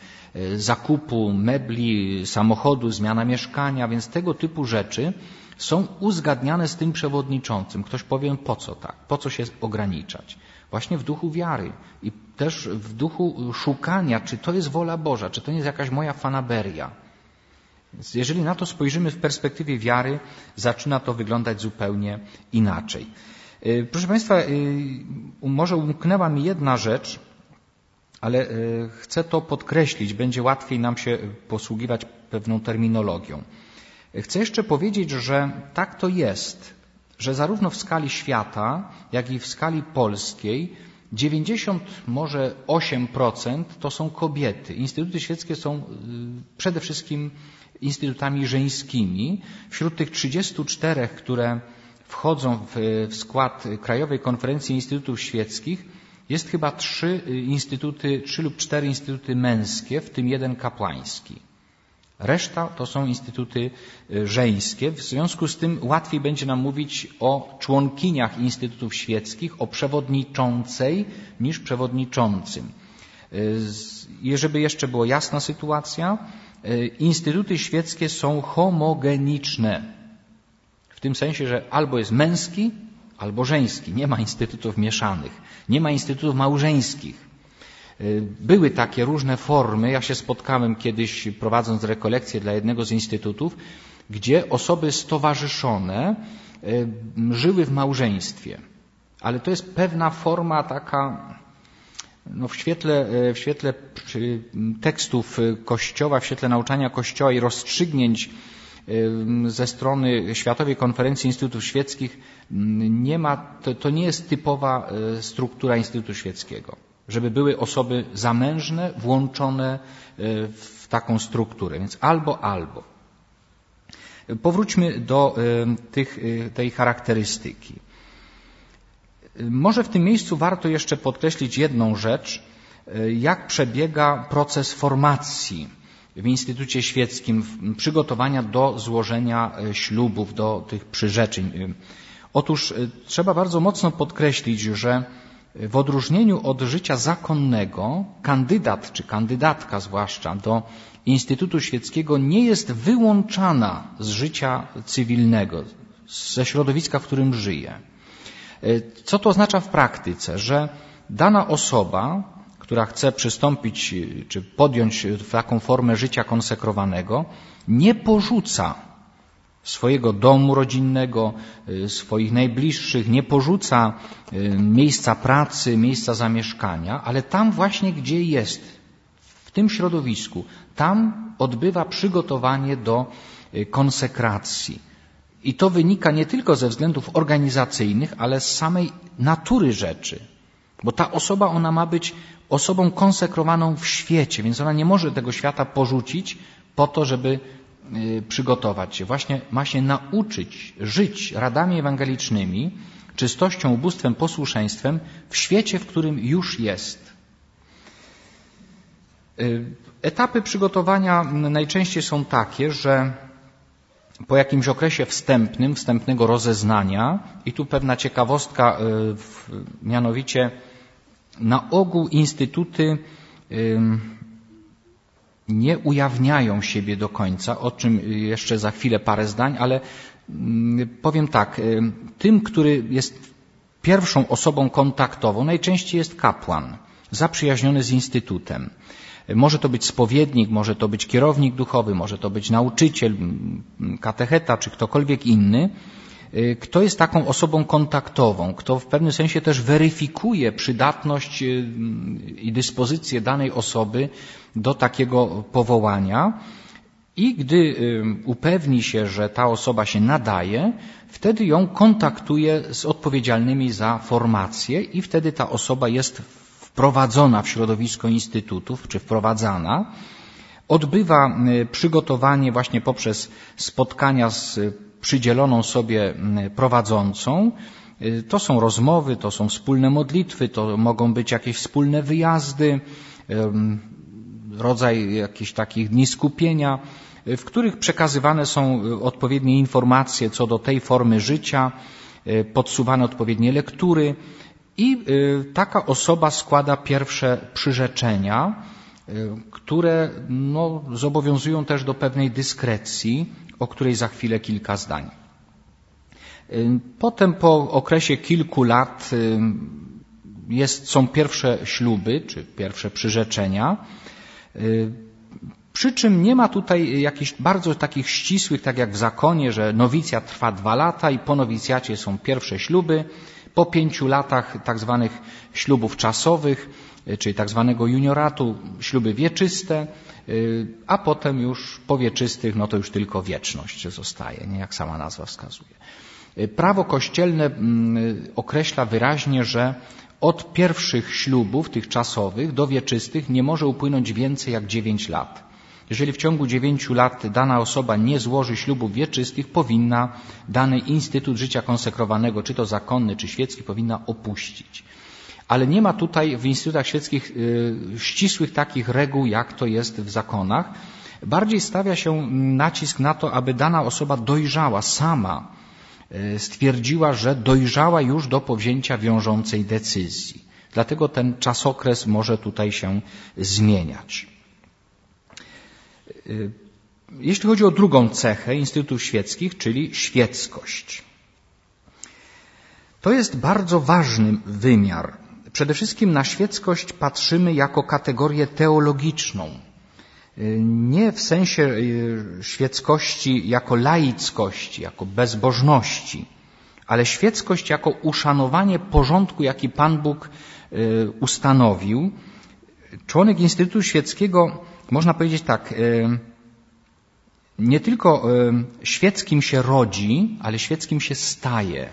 zakupu mebli, samochodu, zmiana mieszkania, więc tego typu rzeczy są uzgadniane z tym przewodniczącym. Ktoś powie, po co tak? Po co się ograniczać? Właśnie w duchu wiary i też w duchu szukania, czy to jest wola Boża, czy to nie jest jakaś moja fanaberia. Więc jeżeli na to spojrzymy w perspektywie wiary, zaczyna to wyglądać zupełnie inaczej. Proszę Państwa, może umknęła mi jedna rzecz, ale chcę to podkreślić, będzie łatwiej nam się posługiwać pewną terminologią. Chcę jeszcze powiedzieć, że tak to jest, że zarówno w skali świata, jak i w skali polskiej 90, może 8% to są kobiety. Instytuty świeckie są przede wszystkim instytutami żeńskimi. Wśród tych 34, które wchodzą w skład Krajowej Konferencji Instytutów Świeckich, jest chyba 3 lub 4 instytuty męskie, w tym 1 kapłański. Reszta to są instytuty żeńskie. W związku z tym łatwiej będzie nam mówić o członkiniach instytutów świeckich, o przewodniczącej niż przewodniczącym. Żeby jeszcze była jasna sytuacja, instytuty świeckie są homogeniczne. W tym sensie, że albo jest męski, albo żeński. Nie ma instytutów mieszanych. Nie ma instytutów małżeńskich. Były takie różne formy. Ja się spotkałem kiedyś, prowadząc rekolekcje dla jednego z instytutów, gdzie osoby stowarzyszone żyły w małżeństwie. Ale to jest pewna forma taka, w świetle tekstów Kościoła, w świetle nauczania Kościoła i rozstrzygnięć ze strony Światowej Konferencji Instytutów Świeckich to nie jest typowa struktura Instytutu Świeckiego, żeby były osoby zamężne włączone w taką strukturę. Więc albo. Powróćmy do tej charakterystyki. Może w tym miejscu warto jeszcze podkreślić jedną rzecz, jak przebiega proces formacji w Instytucie Świeckim, przygotowania do złożenia ślubów, do tych przyrzeczeń. Otóż trzeba bardzo mocno podkreślić, że w odróżnieniu od życia zakonnego kandydat czy kandydatka zwłaszcza do Instytutu Świeckiego nie jest wyłączana z życia cywilnego, ze środowiska, w którym żyje. Co to oznacza w praktyce? Że dana osoba, która chce przystąpić czy podjąć taką formę życia konsekrowanego, nie porzuca swojego domu rodzinnego, swoich najbliższych, nie porzuca miejsca pracy, miejsca zamieszkania, ale tam właśnie, gdzie jest, w tym środowisku, tam odbywa przygotowanie do konsekracji. I to wynika nie tylko ze względów organizacyjnych, ale z samej natury rzeczy. Bo ta osoba, ona ma być osobą konsekrowaną w świecie, więc ona nie może tego świata porzucić po to, żeby przygotować się. Właśnie ma się nauczyć żyć radami ewangelicznymi, czystością, ubóstwem, posłuszeństwem w świecie, w którym już jest. Etapy przygotowania najczęściej są takie, że po jakimś okresie wstępnego rozeznania, i tu pewna ciekawostka, mianowicie na ogół instytuty nie ujawniają siebie do końca, o czym jeszcze za chwilę parę zdań, ale powiem tak, tym, który jest pierwszą osobą kontaktową, najczęściej jest kapłan, zaprzyjaźniony z instytutem. Może to być spowiednik, może to być kierownik duchowy, może to być nauczyciel, katecheta czy ktokolwiek inny, kto jest taką osobą kontaktową, kto w pewnym sensie też weryfikuje przydatność i dyspozycję danej osoby do takiego powołania i gdy upewni się, że ta osoba się nadaje, wtedy ją kontaktuje z odpowiedzialnymi za formację i wtedy ta osoba jest w wprowadzona w środowisko instytutów, czy wprowadzana, odbywa przygotowanie właśnie poprzez spotkania z przydzieloną sobie prowadzącą. To są rozmowy, to są wspólne modlitwy, to mogą być jakieś wspólne wyjazdy, rodzaj jakichś takich dni skupienia, w których przekazywane są odpowiednie informacje co do tej formy życia, podsuwane odpowiednie lektury i taka osoba składa pierwsze przyrzeczenia, które zobowiązują też do pewnej dyskrecji, o której za chwilę kilka zdań. Potem po okresie kilku lat są pierwsze śluby, czy pierwsze przyrzeczenia, przy czym nie ma tutaj jakichś bardzo takich ścisłych, tak jak w zakonie, że nowicjat trwa 2 lata i po nowicjacie są pierwsze śluby, po 5 latach tak zwanych ślubów czasowych, czyli tak zwanego junioratu, śluby wieczyste, a potem już po wieczystych, to już tylko wieczność zostaje, nie, jak sama nazwa wskazuje. Prawo kościelne określa wyraźnie, że od pierwszych ślubów, tych czasowych, do wieczystych nie może upłynąć więcej jak 9 lat. Jeżeli w ciągu 9 lat dana osoba nie złoży ślubów wieczystych, powinna dany instytut życia konsekrowanego, czy to zakonny, czy świecki, powinna opuścić. Ale nie ma tutaj w instytutach świeckich ścisłych takich reguł, jak to jest w zakonach. Bardziej stawia się nacisk na to, aby dana osoba dojrzała sama, stwierdziła, że dojrzała już do powzięcia wiążącej decyzji. Dlatego ten czasokres może tutaj się zmieniać. Jeśli chodzi o drugą cechę instytutów świeckich, czyli świeckość. To jest bardzo ważny wymiar. Przede wszystkim na świeckość patrzymy jako kategorię teologiczną. Nie w sensie świeckości jako laickości, jako bezbożności, ale świeckość jako uszanowanie porządku, jaki Pan Bóg ustanowił. Członek Instytutu Świeckiego, można powiedzieć tak, nie tylko świeckim się rodzi, ale świeckim się staje.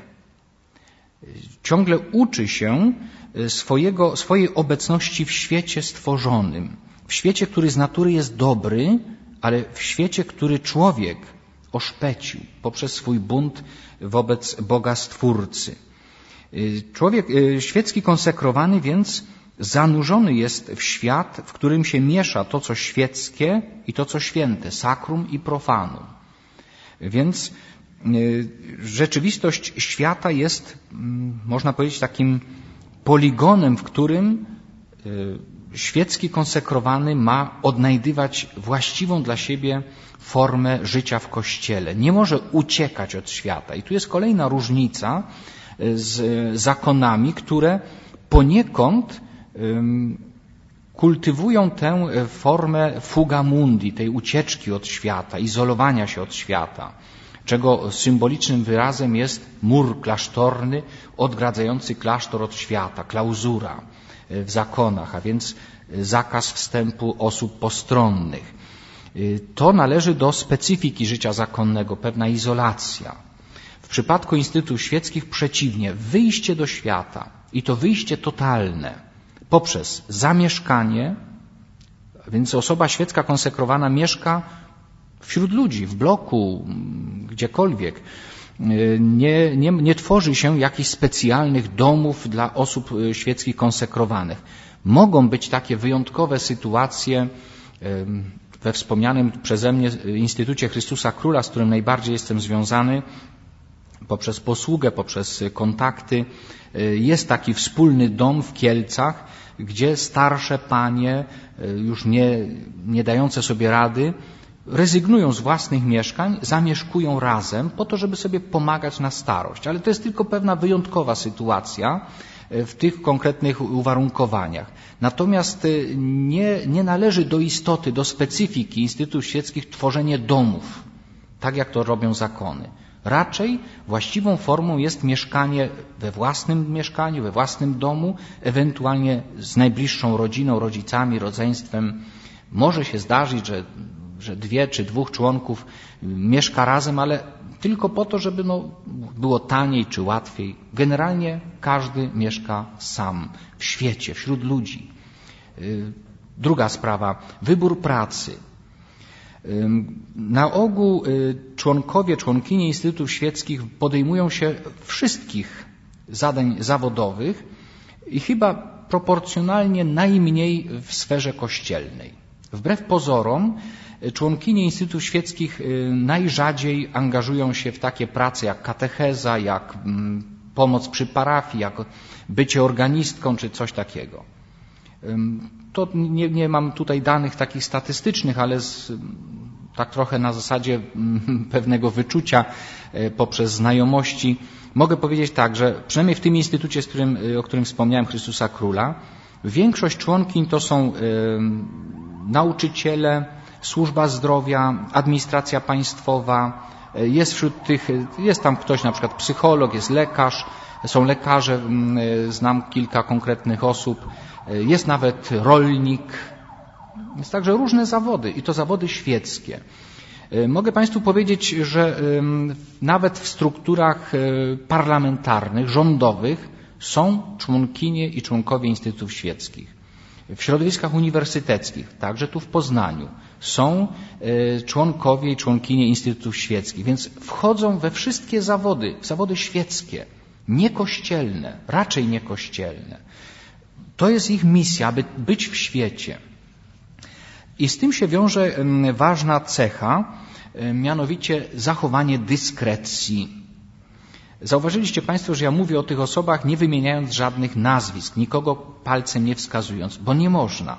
Ciągle uczy się swojej obecności w świecie stworzonym. W świecie, który z natury jest dobry, ale w świecie, który człowiek oszpecił poprzez swój bunt wobec Boga Stwórcy. Człowiek świecki konsekrowany więc zanurzony jest w świat, w którym się miesza to, co świeckie i to, co święte, sakrum i profanum. Więc rzeczywistość świata jest, można powiedzieć, takim poligonem, w którym świecki konsekrowany ma odnajdywać właściwą dla siebie formę życia w Kościele. Nie może uciekać od świata. I tu jest kolejna różnica z zakonami, które poniekąd kultywują tę formę fuga mundi, tej ucieczki od świata, izolowania się od świata, czego symbolicznym wyrazem jest mur klasztorny odgradzający klasztor od świata, klauzura w zakonach, a więc zakaz wstępu osób postronnych. To należy do specyfiki życia zakonnego, pewna izolacja. W przypadku instytutów świeckich przeciwnie, wyjście do świata i to wyjście totalne poprzez zamieszkanie, więc osoba świecka konsekrowana mieszka wśród ludzi, w bloku, gdziekolwiek. Nie tworzy się jakichś specjalnych domów dla osób świeckich konsekrowanych. Mogą być takie wyjątkowe sytuacje we wspomnianym przeze mnie Instytucie Chrystusa Króla, z którym najbardziej jestem związany, poprzez posługę, poprzez kontakty. Jest taki wspólny dom w Kielcach, gdzie starsze panie, już nie dające sobie rady, rezygnują z własnych mieszkań, zamieszkują razem po to, żeby sobie pomagać na starość. Ale to jest tylko pewna wyjątkowa sytuacja w tych konkretnych uwarunkowaniach. Natomiast nie należy do istoty, do specyfiki instytutów świeckich tworzenie domów, tak jak to robią zakony. Raczej właściwą formą jest mieszkanie we własnym mieszkaniu, we własnym domu, ewentualnie z najbliższą rodziną, rodzicami, rodzeństwem. Może się zdarzyć, że 2 czy 2 członków mieszka razem, ale tylko po to, żeby było taniej czy łatwiej. Generalnie każdy mieszka sam, w świecie, wśród ludzi. Druga sprawa, wybór pracy. Na ogół członkowie, członkinie instytutów świeckich podejmują się wszystkich zadań zawodowych i chyba proporcjonalnie najmniej w sferze kościelnej. Wbrew pozorom członkinie instytutów świeckich najrzadziej angażują się w takie prace jak katecheza, jak pomoc przy parafii, jak bycie organistką czy coś takiego. To nie mam tutaj danych takich statystycznych, ale tak trochę na zasadzie pewnego wyczucia poprzez znajomości mogę powiedzieć tak, że przynajmniej w tym instytucie, o którym wspomniałem, Chrystusa Króla, większość członkiń to są nauczyciele, służba zdrowia, administracja państwowa, jest tam ktoś, na przykład psycholog, jest lekarz, są lekarze, znam kilka konkretnych osób, jest nawet rolnik, jest także różne zawody i to zawody świeckie. Mogę Państwu powiedzieć, że nawet w strukturach parlamentarnych, rządowych są członkinie i członkowie instytutów świeckich. W środowiskach uniwersyteckich, także tu w Poznaniu, są członkowie i członkinie instytutów świeckich, więc wchodzą we wszystkie zawody, w zawody świeckie, niekościelne, raczej niekościelne. To jest ich misja, aby być w świecie. I z tym się wiąże ważna cecha, mianowicie zachowanie dyskrecji. Zauważyliście Państwo, że ja mówię o tych osobach nie wymieniając żadnych nazwisk, nikogo palcem nie wskazując, bo nie można.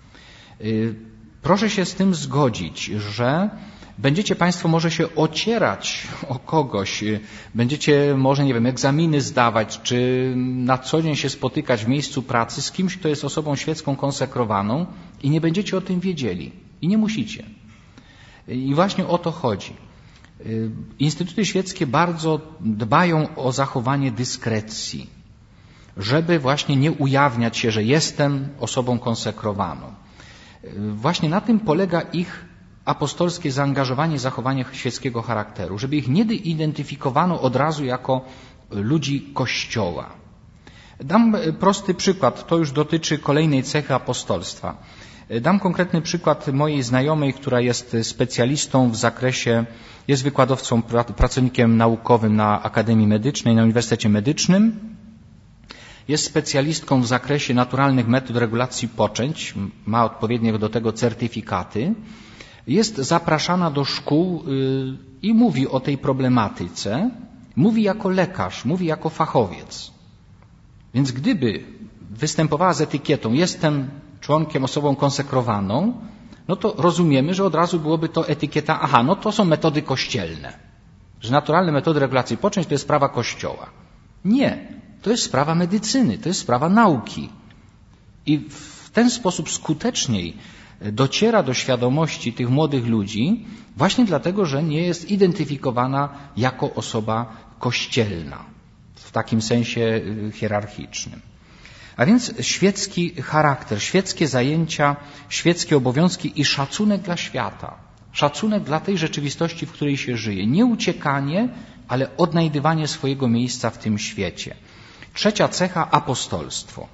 Proszę się z tym zgodzić, że będziecie Państwo może się ocierać o kogoś, będziecie może, nie wiem, egzaminy zdawać, czy na co dzień się spotykać w miejscu pracy z kimś, kto jest osobą świecką konsekrowaną i nie będziecie o tym wiedzieli. I nie musicie. I właśnie o to chodzi. Instytuty świeckie bardzo dbają o zachowanie dyskrecji, żeby właśnie nie ujawniać się, że jestem osobą konsekrowaną. Właśnie na tym polega ich apostolskie zaangażowanie, zachowanie świeckiego charakteru, żeby ich nie identyfikowano od razu jako ludzi Kościoła. Dam prosty przykład, to już dotyczy kolejnej cechy apostolstwa. Dam konkretny przykład mojej znajomej, która jest specjalistą w zakresie, jest wykładowcą, pracownikiem naukowym na Akademii Medycznej, na Uniwersytecie Medycznym. Jest specjalistką w zakresie naturalnych metod regulacji poczęć, ma odpowiednie do tego certyfikaty. Jest zapraszana do szkół i mówi o tej problematyce. Mówi jako lekarz, mówi jako fachowiec. Więc gdyby występowała z etykietą jestem członkiem, osobą konsekrowaną, no to rozumiemy, że od razu byłoby to etykieta, no to są metody kościelne. Że naturalne metody regulacji poczęć to jest sprawa Kościoła. Nie, to jest sprawa medycyny, to jest sprawa nauki. I w ten sposób skuteczniej dociera do świadomości tych młodych ludzi właśnie dlatego, że nie jest identyfikowana jako osoba kościelna w takim sensie hierarchicznym. A więc świecki charakter, świeckie zajęcia, świeckie obowiązki i szacunek dla świata. Szacunek dla tej rzeczywistości, w której się żyje. Nie uciekanie, ale odnajdywanie swojego miejsca w tym świecie. Trzecia cecha, apostolstwo.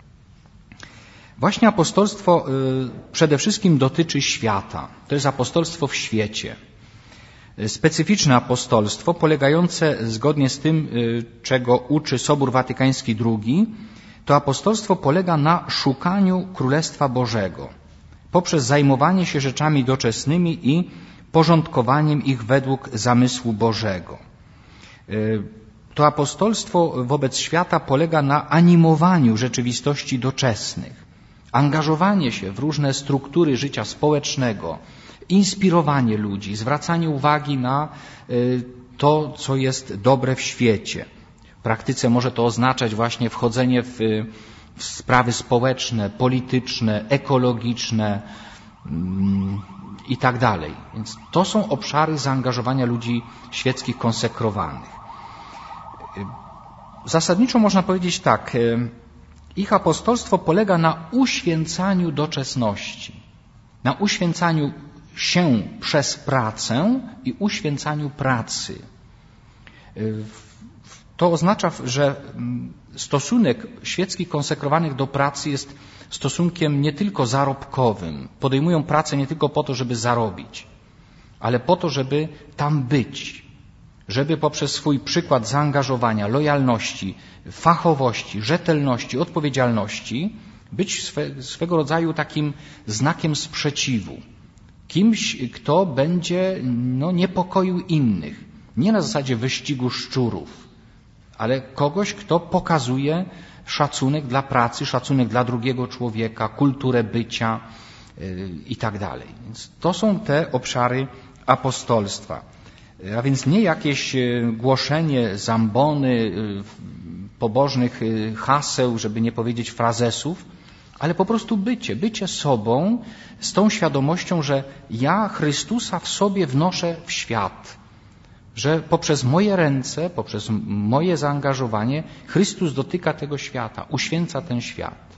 Właśnie apostolstwo przede wszystkim dotyczy świata. To jest apostolstwo w świecie. Specyficzne apostolstwo polegające, zgodnie z tym, czego uczy Sobór Watykański II, to apostolstwo polega na szukaniu Królestwa Bożego poprzez zajmowanie się rzeczami doczesnymi i porządkowaniem ich według zamysłu Bożego. To apostolstwo wobec świata polega na animowaniu rzeczywistości doczesnych, angażowanie się w różne struktury życia społecznego, inspirowanie ludzi, zwracanie uwagi na to, co jest dobre w świecie. W praktyce może to oznaczać właśnie wchodzenie w sprawy społeczne, polityczne, ekologiczne i tak dalej. Więc to są obszary zaangażowania ludzi świeckich konsekrowanych. Zasadniczo można powiedzieć tak, ich apostolstwo polega na uświęcaniu doczesności, na uświęcaniu się przez pracę i uświęcaniu pracy. To oznacza, że stosunek świeckich konsekrowanych do pracy jest stosunkiem nie tylko zarobkowym. Podejmują pracę nie tylko po to, żeby zarobić, ale po to, żeby tam być, żeby poprzez swój przykład zaangażowania, lojalności, fachowości, rzetelności, odpowiedzialności być swego rodzaju takim znakiem sprzeciwu. Kimś, kto będzie niepokoił innych. Nie na zasadzie wyścigu szczurów, ale kogoś, kto pokazuje szacunek dla pracy, szacunek dla drugiego człowieka, kulturę bycia i tak dalej. Więc to są te obszary apostolstwa. A więc nie jakieś głoszenie zambony, pobożnych haseł, żeby nie powiedzieć frazesów, ale po prostu bycie sobą z tą świadomością, że ja Chrystusa w sobie wnoszę w świat, że poprzez moje ręce, poprzez moje zaangażowanie Chrystus dotyka tego świata, uświęca ten świat.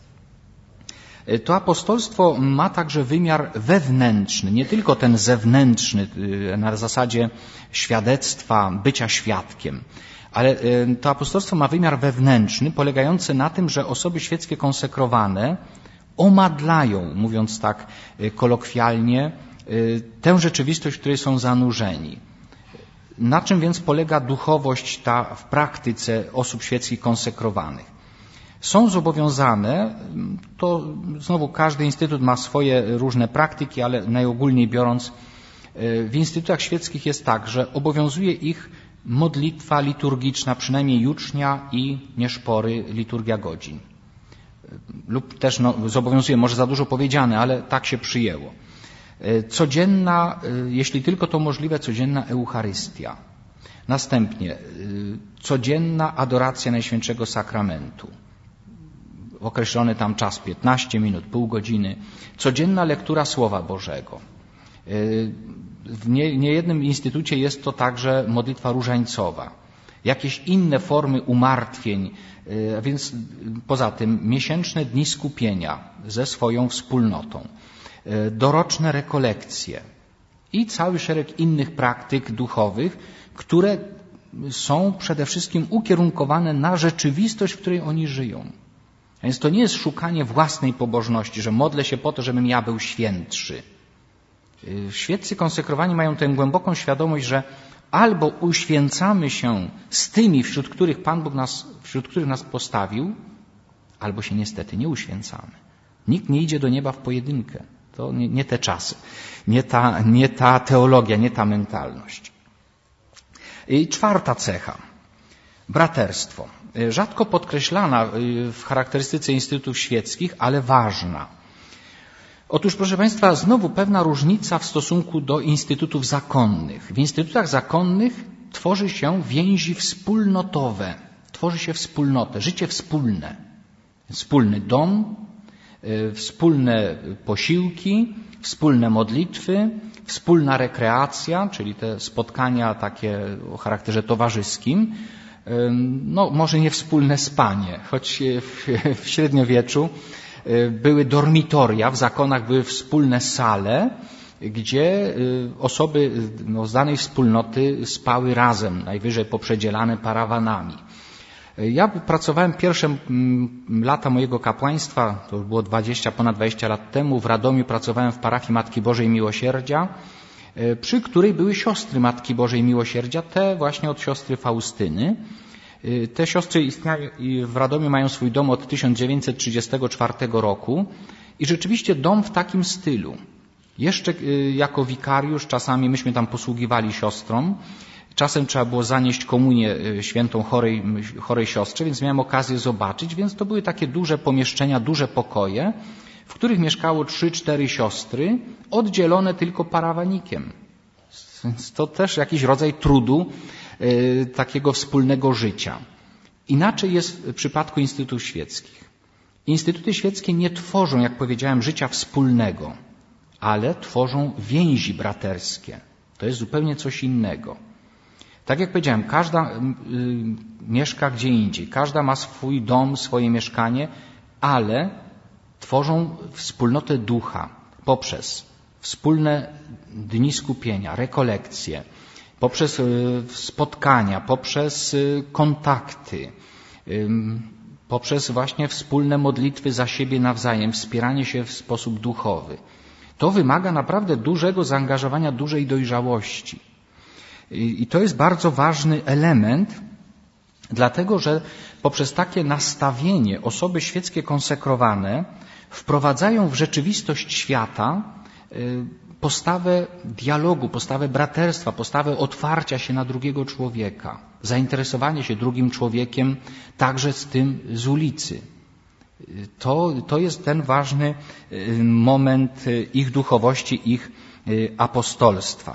To apostolstwo ma także wymiar wewnętrzny, nie tylko ten zewnętrzny na zasadzie świadectwa, bycia świadkiem, ale to apostolstwo ma wymiar wewnętrzny, polegający na tym, że osoby świeckie konsekrowane omadlają, mówiąc tak kolokwialnie, tę rzeczywistość, w której są zanurzeni. Na czym więc polega duchowość ta w praktyce osób świeckich konsekrowanych? Są zobowiązane, to znowu każdy instytut ma swoje różne praktyki, ale najogólniej biorąc w instytutach świeckich jest tak, że obowiązuje ich modlitwa liturgiczna, przynajmniej jucznia i nieszpory, liturgia godzin. Lub też zobowiązuje, może za dużo powiedziane, ale tak się przyjęło. Codzienna, jeśli tylko to możliwe, codzienna Eucharystia. Następnie codzienna adoracja Najświętszego Sakramentu. Określony tam czas 15 minut, pół godziny. Codzienna lektura Słowa Bożego. W niejednym instytucie jest to także modlitwa różańcowa. Jakieś inne formy umartwień, a więc poza tym miesięczne dni skupienia ze swoją wspólnotą. Doroczne rekolekcje i cały szereg innych praktyk duchowych, które są przede wszystkim ukierunkowane na rzeczywistość, w której oni żyją. A więc to nie jest szukanie własnej pobożności, że modlę się po to, żebym ja był świętszy. Świeccy konsekrowani mają tę głęboką świadomość, że albo uświęcamy się z tymi, wśród których Pan Bóg nas postawił, albo się niestety nie uświęcamy. Nikt nie idzie do nieba w pojedynkę. To nie te czasy, nie ta teologia, nie ta mentalność. I czwarta cecha. Braterstwo. Rzadko podkreślana w charakterystyce instytutów świeckich, ale ważna. Otóż, proszę Państwa, znowu pewna różnica w stosunku do instytutów zakonnych. W instytutach zakonnych tworzy się więzi wspólnotowe, tworzy się wspólnotę, życie wspólne. Wspólny dom, wspólne posiłki, wspólne modlitwy, wspólna rekreacja, czyli te spotkania takie o charakterze towarzyskim, może nie wspólne spanie, choć w średniowieczu były dormitoria, w zakonach były wspólne sale, gdzie osoby z danej wspólnoty spały razem, najwyżej poprzedzielane parawanami. Ja pracowałem pierwsze lata mojego kapłaństwa, to już było ponad 20 lat temu, w Radomiu pracowałem w parafii Matki Bożej Miłosierdzia, przy której były siostry Matki Bożej Miłosierdzia, te właśnie od siostry Faustyny. Te siostry istnieją w Radomiu, mają swój dom od 1934 roku i rzeczywiście dom w takim stylu. Jeszcze jako wikariusz czasami myśmy tam posługiwali siostrom, czasem trzeba było zanieść komunię świętą chorej siostrze, więc miałem okazję zobaczyć, więc to były takie duże pomieszczenia, duże pokoje, w których mieszkało 3-4 siostry, oddzielone tylko parawanikiem. Więc to też jakiś rodzaj trudu, takiego wspólnego życia. Inaczej jest w przypadku instytutów świeckich. Instytuty świeckie nie tworzą, jak powiedziałem, życia wspólnego, ale tworzą więzi braterskie. To jest zupełnie coś innego. Tak jak powiedziałem, każda mieszka gdzie indziej, każda ma swój dom, swoje mieszkanie, ale tworzą wspólnotę ducha poprzez wspólne dni skupienia, rekolekcje, poprzez spotkania, poprzez kontakty, poprzez właśnie wspólne modlitwy za siebie nawzajem, wspieranie się w sposób duchowy. To wymaga naprawdę dużego zaangażowania, dużej dojrzałości. I to jest bardzo ważny element, dlatego że poprzez takie nastawienie osoby świeckie konsekrowane wprowadzają w rzeczywistość świata postawę dialogu, postawę braterstwa, postawę otwarcia się na drugiego człowieka, zainteresowanie się drugim człowiekiem, także z tym z ulicy. To jest ten ważny moment ich duchowości, ich apostolstwa.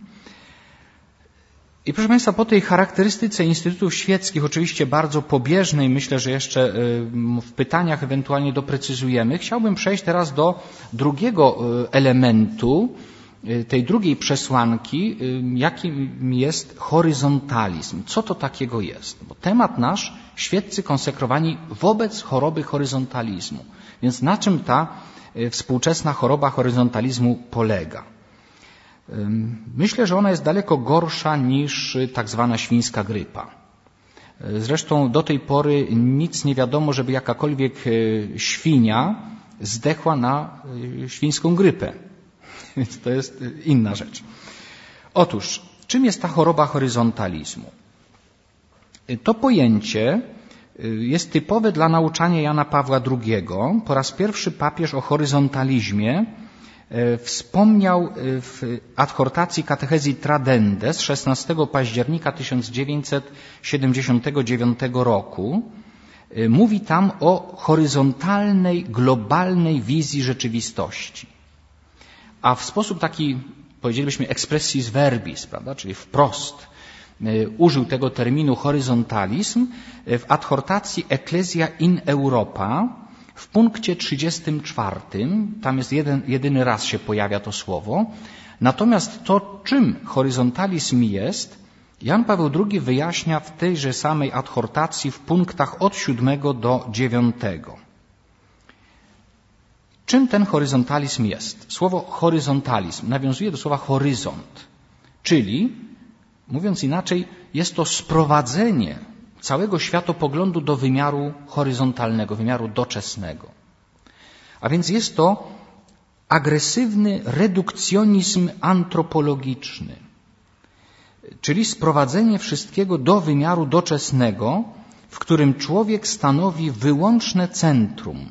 I proszę Państwa, po tej charakterystyce instytutów świeckich, oczywiście bardzo pobieżnej, myślę, że jeszcze w pytaniach ewentualnie doprecyzujemy, chciałbym przejść teraz do drugiego elementu, tej drugiej przesłanki, jakim jest horyzontalizm. Co to takiego jest? Bo temat nasz, świeccy konsekrowani wobec choroby horyzontalizmu. Więc na czym ta współczesna choroba horyzontalizmu polega? Myślę, że ona jest daleko gorsza niż tak zwana świńska grypa. Zresztą do tej pory nic nie wiadomo, żeby jakakolwiek świnia zdechła na świńską grypę. Więc to jest inna rzecz. Otóż, czym jest ta choroba horyzontalizmu? To pojęcie jest typowe dla nauczania Jana Pawła II. Po raz pierwszy papież o horyzontalizmie wspomniał w adhortacji Catechesi Tradendes 16 października 1979 roku. Mówi tam o horyzontalnej, globalnej wizji rzeczywistości. A w sposób taki, powiedzielibyśmy, expressis verbis, prawda, czyli wprost, użył tego terminu horyzontalizm w adhortacji Ecclesia in Europa w punkcie 34. Tam jest jedyny raz się pojawia to słowo. Natomiast to, czym horyzontalizm jest, Jan Paweł II wyjaśnia w tejże samej adhortacji w punktach od 7 do 9. Czym ten horyzontalizm jest? Słowo horyzontalizm nawiązuje do słowa horyzont, czyli, mówiąc inaczej, jest to sprowadzenie całego światopoglądu do wymiaru horyzontalnego, wymiaru doczesnego. A więc jest to agresywny redukcjonizm antropologiczny, czyli sprowadzenie wszystkiego do wymiaru doczesnego, w którym człowiek stanowi wyłączne centrum.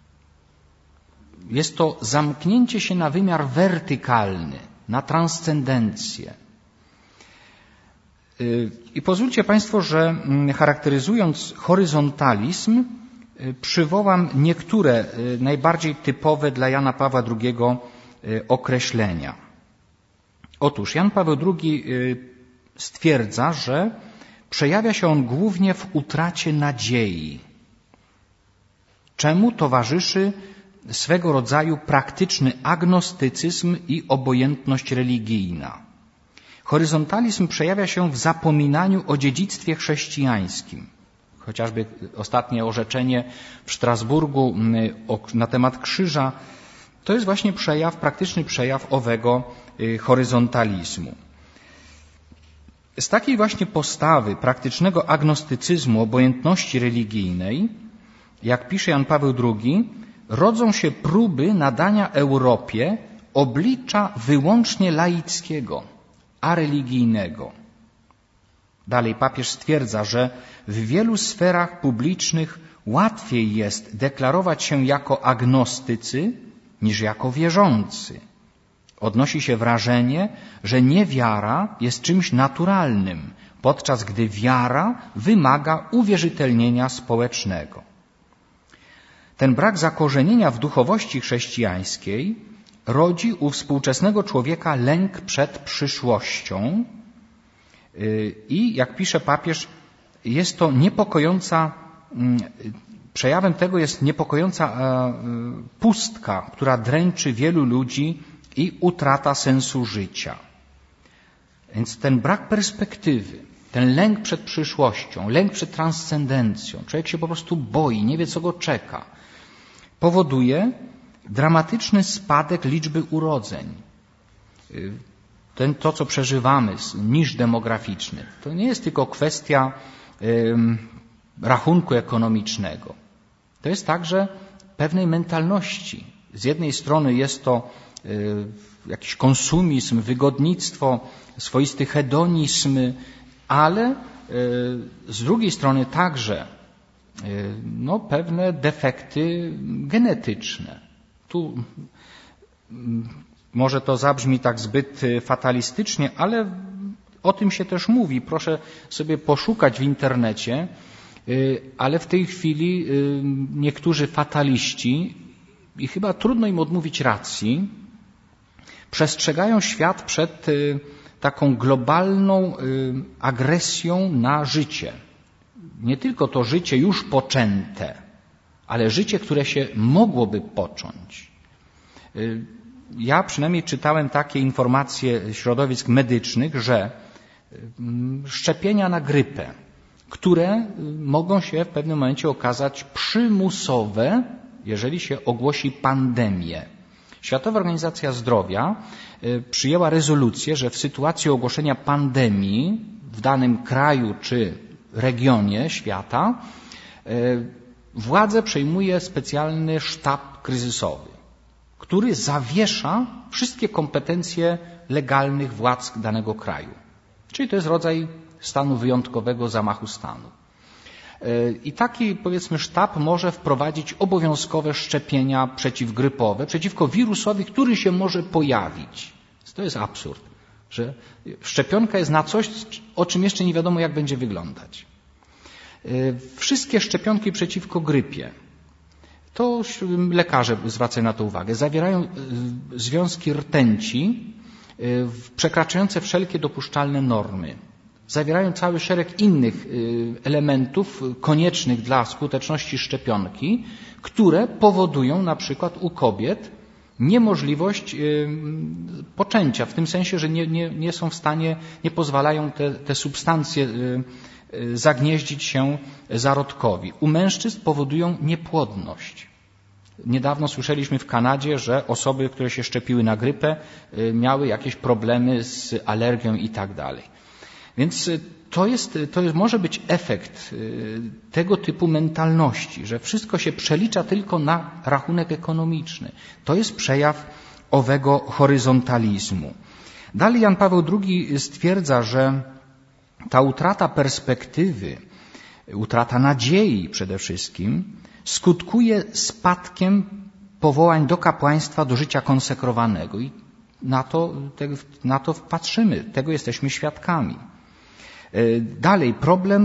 Jest to zamknięcie się na wymiar wertykalny, na transcendencję. I pozwólcie Państwo, że charakteryzując horyzontalizm, przywołam niektóre najbardziej typowe dla Jana Pawła II określenia. Otóż Jan Paweł II stwierdza, że przejawia się on głównie w utracie nadziei, czemu towarzyszy swego rodzaju praktyczny agnostycyzm i obojętność religijna. Horyzontalizm przejawia się w zapominaniu o dziedzictwie chrześcijańskim. Chociażby ostatnie orzeczenie w Strasburgu na temat krzyża, to jest właśnie praktyczny przejaw owego horyzontalizmu. Z takiej właśnie postawy praktycznego agnostycyzmu, obojętności religijnej, jak pisze Jan Paweł II, rodzą się próby nadania Europie oblicza wyłącznie laickiego, areligijnego. Dalej papież stwierdza, że w wielu sferach publicznych łatwiej jest deklarować się jako agnostycy niż jako wierzący. Odnosi się wrażenie, że niewiara jest czymś naturalnym, podczas gdy wiara wymaga uwierzytelnienia społecznego. Ten brak zakorzenienia w duchowości chrześcijańskiej rodzi u współczesnego człowieka lęk przed przyszłością i, jak pisze papież, jest to niepokojąca, przejawem tego jest niepokojąca pustka, która dręczy wielu ludzi i utrata sensu życia. Więc ten brak perspektywy, ten lęk przed przyszłością, lęk przed transcendencją, człowiek się po prostu boi, nie wie co go czeka, powoduje dramatyczny spadek liczby urodzeń. to co przeżywamy, niż demograficzny, to nie jest tylko kwestia rachunku ekonomicznego. To jest także pewnej mentalności. Z jednej strony jest to jakiś konsumizm, wygodnictwo, swoisty hedonizm, ale z drugiej strony także pewne defekty genetyczne. Tu może to zabrzmi tak zbyt fatalistycznie, ale o tym się też mówi. Proszę sobie poszukać w internecie, ale w tej chwili niektórzy fataliści, i chyba trudno im odmówić racji, przestrzegają świat przed taką globalną agresją na życie. Nie tylko to życie już poczęte, ale życie, które się mogłoby począć. Ja przynajmniej czytałem takie informacje środowisk medycznych, że szczepienia na grypę, które mogą się w pewnym momencie okazać przymusowe, jeżeli się ogłosi pandemię. Światowa Organizacja Zdrowia przyjęła rezolucję, że w sytuacji ogłoszenia pandemii w danym kraju czy regionie świata władzę przejmuje specjalny sztab kryzysowy, który zawiesza wszystkie kompetencje legalnych władz danego kraju. Czyli to jest rodzaj stanu wyjątkowego, zamachu stanu. I taki, powiedzmy, sztab może wprowadzić obowiązkowe szczepienia przeciwgrypowe, przeciwko wirusowi, który się może pojawić. To jest absurd, że szczepionka jest na coś, o czym jeszcze nie wiadomo, jak będzie wyglądać. Wszystkie szczepionki przeciwko grypie, to lekarze zwracają na to uwagę, zawierają związki rtęci przekraczające wszelkie dopuszczalne normy. Zawierają cały szereg innych elementów koniecznych dla skuteczności szczepionki, które powodują na przykład u kobiet niemożliwość poczęcia, w tym sensie, że nie są w stanie, nie pozwalają te substancje zagnieździć się zarodkowi. U mężczyzn powodują niepłodność. Niedawno słyszeliśmy w Kanadzie, że osoby, które się szczepiły na grypę, miały jakieś problemy z alergią i tak dalej. Więc to może być efekt tego typu mentalności, że wszystko się przelicza tylko na rachunek ekonomiczny. To jest przejaw owego horyzontalizmu. Dalej Jan Paweł II stwierdza, że ta utrata perspektywy, utrata nadziei przede wszystkim, skutkuje spadkiem powołań do kapłaństwa, do życia konsekrowanego. I na to patrzymy, tego jesteśmy świadkami. Dalej, problem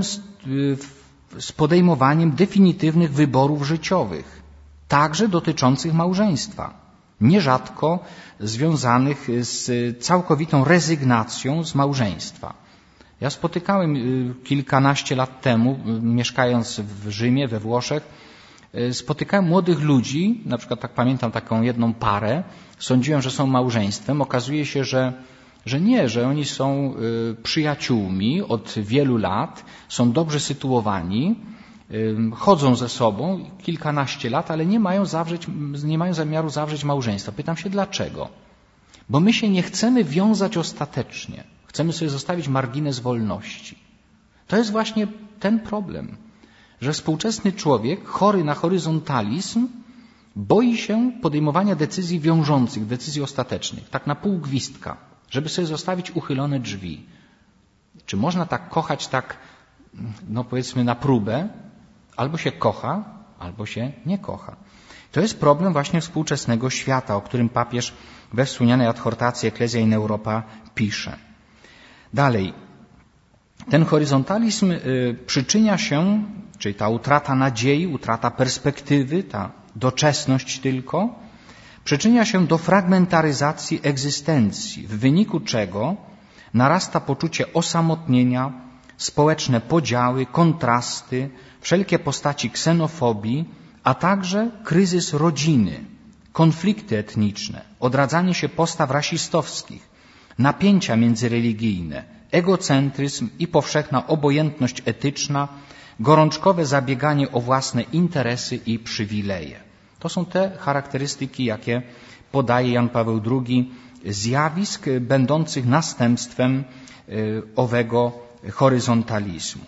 z podejmowaniem definitywnych wyborów życiowych, także dotyczących małżeństwa, nierzadko związanych z całkowitą rezygnacją z małżeństwa. Ja spotykałem kilkanaście lat temu, mieszkając w Rzymie, we Włoszech, spotykałem młodych ludzi, na przykład tak pamiętam taką jedną parę, sądziłem, że są małżeństwem, okazuje się, że nie, że oni są przyjaciółmi od wielu lat, są dobrze sytuowani, chodzą ze sobą kilkanaście lat, ale nie mają zamiaru zawrzeć małżeństwa. Pytam się dlaczego? Bo my się nie chcemy wiązać ostatecznie. Chcemy sobie zostawić margines wolności. To jest właśnie ten problem, że współczesny człowiek, chory na horyzontalizm, boi się podejmowania decyzji wiążących, decyzji ostatecznych, tak na pół gwizdka, żeby sobie zostawić uchylone drzwi. Czy można tak kochać, powiedzmy na próbę? Albo się kocha, albo się nie kocha. To jest problem właśnie współczesnego świata, o którym papież we wspomnianej adhortacji Ecclesia in Europa pisze. Dalej, ten horyzontalizm przyczynia się, czyli ta utrata nadziei, utrata perspektywy, ta doczesność tylko, przyczynia się do fragmentaryzacji egzystencji, w wyniku czego narasta poczucie osamotnienia, społeczne podziały, kontrasty, wszelkie postaci ksenofobii, a także kryzys rodziny, konflikty etniczne, odradzanie się postaw rasistowskich, napięcia międzyreligijne, egocentryzm i powszechna obojętność etyczna, gorączkowe zabieganie o własne interesy i przywileje. To są te charakterystyki, jakie podaje Jan Paweł II zjawisk będących następstwem owego horyzontalizmu.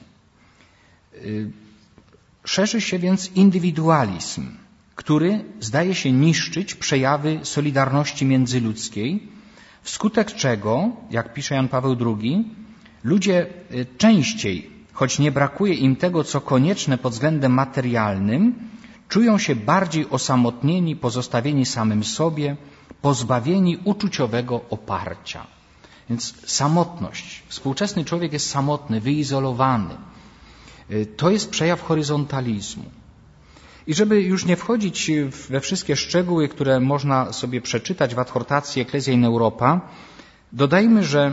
Szerzy się więc indywidualizm, który zdaje się niszczyć przejawy solidarności międzyludzkiej, wskutek czego, jak pisze Jan Paweł II, ludzie częściej, choć nie brakuje im tego, co konieczne pod względem materialnym, czują się bardziej osamotnieni, pozostawieni samym sobie, pozbawieni uczuciowego oparcia. Więc samotność. Współczesny człowiek jest samotny, wyizolowany. To jest przejaw horyzontalizmu. I żeby już nie wchodzić we wszystkie szczegóły, które można sobie przeczytać w adhortacji Ecclesia in Europa, dodajmy, że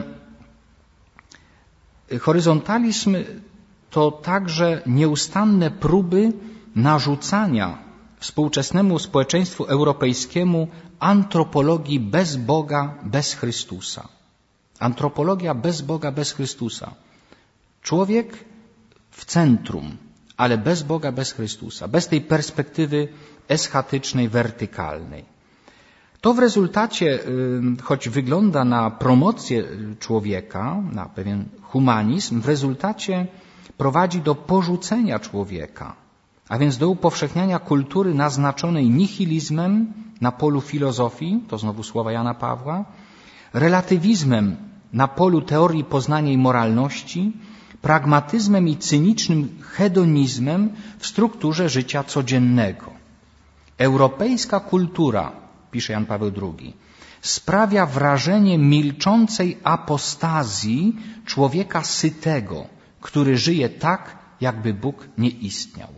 horyzontalizm to także nieustanne próby narzucania współczesnemu społeczeństwu europejskiemu antropologii bez Boga, bez Chrystusa. Antropologia bez Boga, bez Chrystusa. Człowiek w centrum, ale bez Boga, bez Chrystusa, bez tej perspektywy eschatycznej, wertykalnej. To w rezultacie, choć wygląda na promocję człowieka, na pewien humanizm, w rezultacie prowadzi do porzucenia człowieka, a więc do upowszechniania kultury naznaczonej nihilizmem na polu filozofii, to znowu słowa Jana Pawła, relatywizmem na polu teorii poznania i moralności, pragmatyzmem i cynicznym hedonizmem w strukturze życia codziennego. Europejska kultura, pisze Jan Paweł II, sprawia wrażenie milczącej apostazji człowieka sytego, który żyje tak, jakby Bóg nie istniał.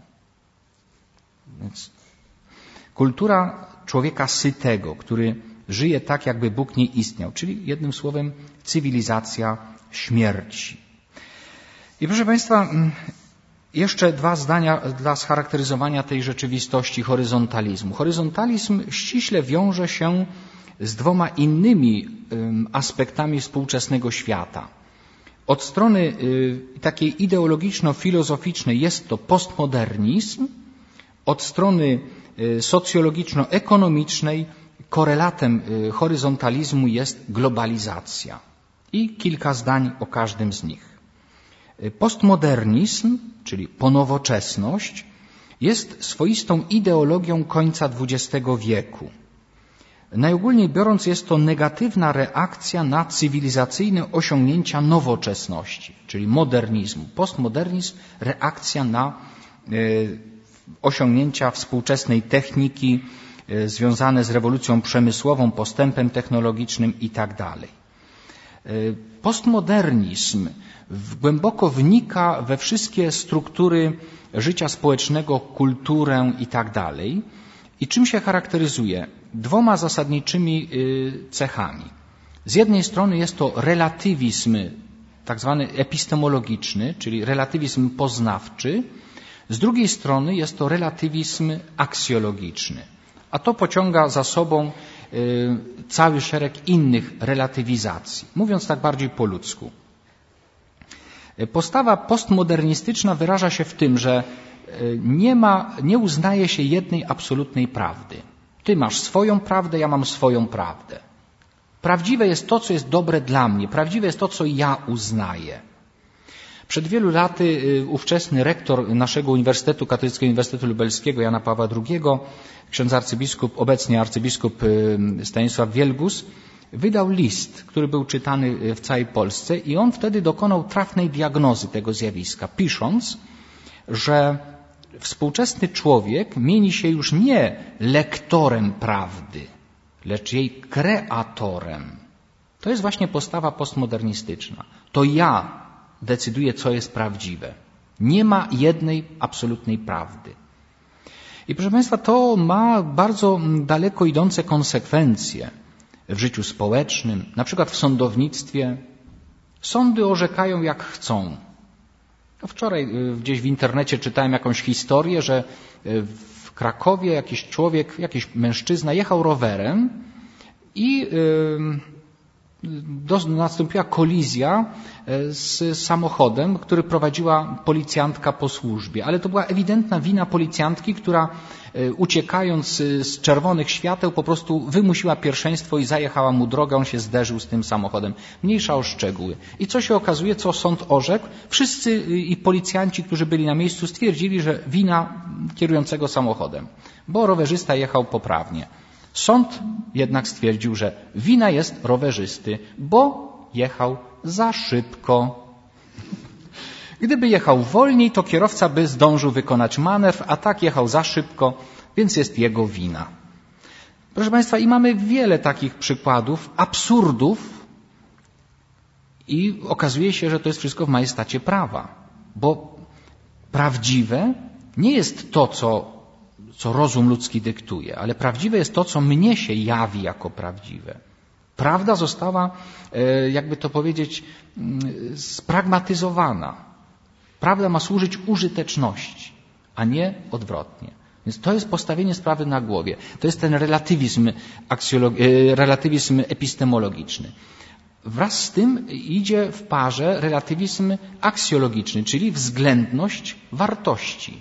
Więc kultura człowieka sytego, który żyje tak, jakby Bóg nie istniał, czyli jednym słowem cywilizacja śmierci. I proszę Państwa, jeszcze dwa zdania dla scharakteryzowania tej rzeczywistości horyzontalizmu. Horyzontalizm ściśle wiąże się z dwoma innymi aspektami współczesnego świata. Od strony takiej ideologiczno-filozoficznej jest to postmodernizm, od strony socjologiczno-ekonomicznej korelatem horyzontalizmu jest globalizacja. I kilka zdań o każdym z nich. Postmodernizm, czyli ponowoczesność, jest swoistą ideologią końca XX wieku. Najogólniej biorąc jest to negatywna reakcja na cywilizacyjne osiągnięcia nowoczesności, czyli modernizmu. Postmodernizm, reakcja na osiągnięcia współczesnej techniki związane z rewolucją przemysłową, postępem technologicznym itd. Postmodernizm głęboko wnika we wszystkie struktury życia społecznego, kulturę itd. I czym się charakteryzuje? Dwoma zasadniczymi cechami. Z jednej strony jest to relatywizm tak zwany epistemologiczny, czyli relatywizm poznawczy. Z drugiej strony jest to relatywizm aksjologiczny. A to pociąga za sobą cały szereg innych relatywizacji. Mówiąc tak bardziej po ludzku. Postawa postmodernistyczna wyraża się w tym, że nie uznaje się jednej absolutnej prawdy. Ty masz swoją prawdę, ja mam swoją prawdę. Prawdziwe jest to, co jest dobre dla mnie. Prawdziwe jest to, co ja uznaję. Przed wielu laty ówczesny rektor naszego Uniwersytetu Katolickiego Uniwersytetu Lubelskiego Jana Pawła II, ksiądz arcybiskup, obecnie arcybiskup Stanisław Wielgus, wydał list, który był czytany w całej Polsce i on wtedy dokonał trafnej diagnozy tego zjawiska, pisząc, że współczesny człowiek mieni się już nie lektorem prawdy, lecz jej kreatorem. To jest właśnie postawa postmodernistyczna. To ja decyduję, co jest prawdziwe. Nie ma jednej absolutnej prawdy. I proszę Państwa, to ma bardzo daleko idące konsekwencje w życiu społecznym, na przykład w sądownictwie. Sądy orzekają jak chcą. Wczoraj gdzieś w internecie czytałem jakąś historię, że w Krakowie jakiś człowiek, jakiś mężczyzna jechał rowerem i nastąpiła kolizja z samochodem, który prowadziła policjantka po służbie. Ale to była ewidentna wina policjantki, która uciekając z czerwonych świateł po prostu wymusiła pierwszeństwo i zajechała mu drogę, on się zderzył z tym samochodem. Mniejsza o szczegóły. I co się okazuje, co sąd orzekł? Wszyscy i policjanci, którzy byli na miejscu, stwierdzili, że wina kierującego samochodem, bo rowerzysta jechał poprawnie. Sąd jednak stwierdził, że wina jest rowerzysty, bo jechał za szybko. Gdyby jechał wolniej, to kierowca by zdążył wykonać manewr, a tak jechał za szybko, więc jest jego wina. Proszę Państwa, i mamy wiele takich przykładów, absurdów i okazuje się, że to jest wszystko w majestacie prawa, bo prawdziwe nie jest to, co rozum ludzki dyktuje, ale prawdziwe jest to, co mnie się jawi jako prawdziwe. Prawda została, jakby to powiedzieć, spragmatyzowana. Prawda ma służyć użyteczności, a nie odwrotnie. Więc to jest postawienie sprawy na głowie. To jest ten relatywizm epistemologiczny. Wraz z tym idzie w parze relatywizm aksjologiczny, czyli względność wartości.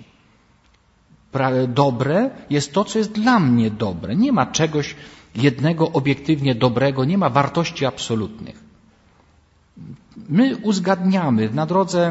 Dobre jest to, co jest dla mnie dobre. Nie ma czegoś jednego obiektywnie dobrego, nie ma wartości absolutnych. My uzgadniamy na drodze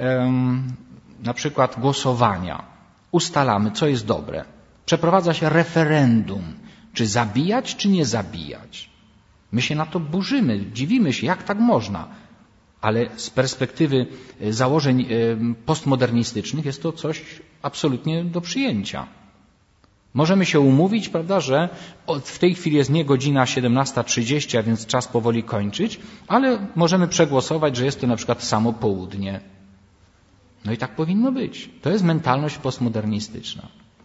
na przykład głosowania, ustalamy, co jest dobre. Przeprowadza się referendum, czy zabijać, czy nie zabijać. My się na to burzymy, dziwimy się, jak tak można. Ale z perspektywy założeń postmodernistycznych jest to coś absolutnie do przyjęcia. Możemy się umówić, prawda, że w tej chwili jest nie godzina 17:30, a więc czas powoli kończyć, ale możemy przegłosować, że jest to na przykład samo południe. No i tak powinno być. To jest mentalność postmodernistyczna.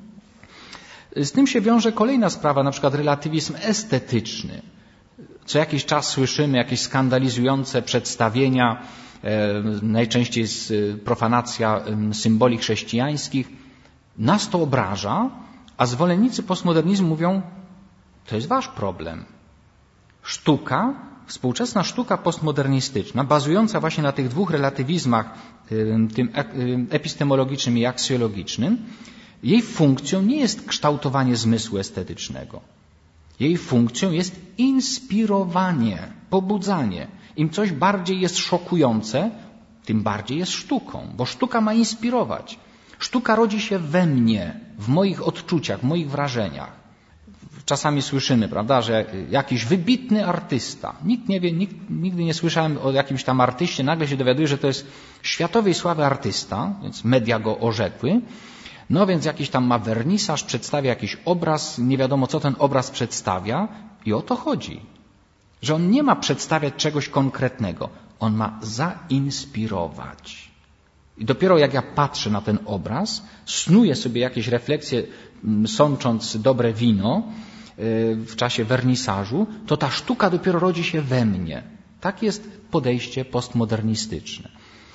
Z tym się wiąże kolejna sprawa, na przykład relatywizm estetyczny. Co jakiś czas słyszymy jakieś skandalizujące przedstawienia, najczęściej jest profanacja symboli chrześcijańskich. Nas to obraża, a zwolennicy postmodernizmu mówią, to jest wasz problem. Sztuka, współczesna sztuka postmodernistyczna, bazująca właśnie na tych dwóch relatywizmach, tym epistemologicznym i aksjologicznym, jej funkcją nie jest kształtowanie zmysłu estetycznego. Jej funkcją jest inspirowanie, pobudzanie. Im coś bardziej jest szokujące, tym bardziej jest sztuką, bo sztuka ma inspirować. Sztuka rodzi się we mnie, w moich odczuciach, w moich wrażeniach. Czasami słyszymy, prawda, że jakiś wybitny artysta, nikt nie wie, nigdy nie słyszałem o jakimś tam artyście, nagle się dowiaduje, że to jest światowej sławy artysta, więc media go orzekły. No więc jakiś tam ma wernisaż, przedstawia jakiś obraz, nie wiadomo co ten obraz przedstawia i o to chodzi. Że on nie ma przedstawiać czegoś konkretnego, on ma zainspirować. I dopiero jak ja patrzę na ten obraz, snuję sobie jakieś refleksje, sącząc dobre wino w czasie wernisażu, to ta sztuka dopiero rodzi się we mnie. Tak jest podejście postmodernistyczne.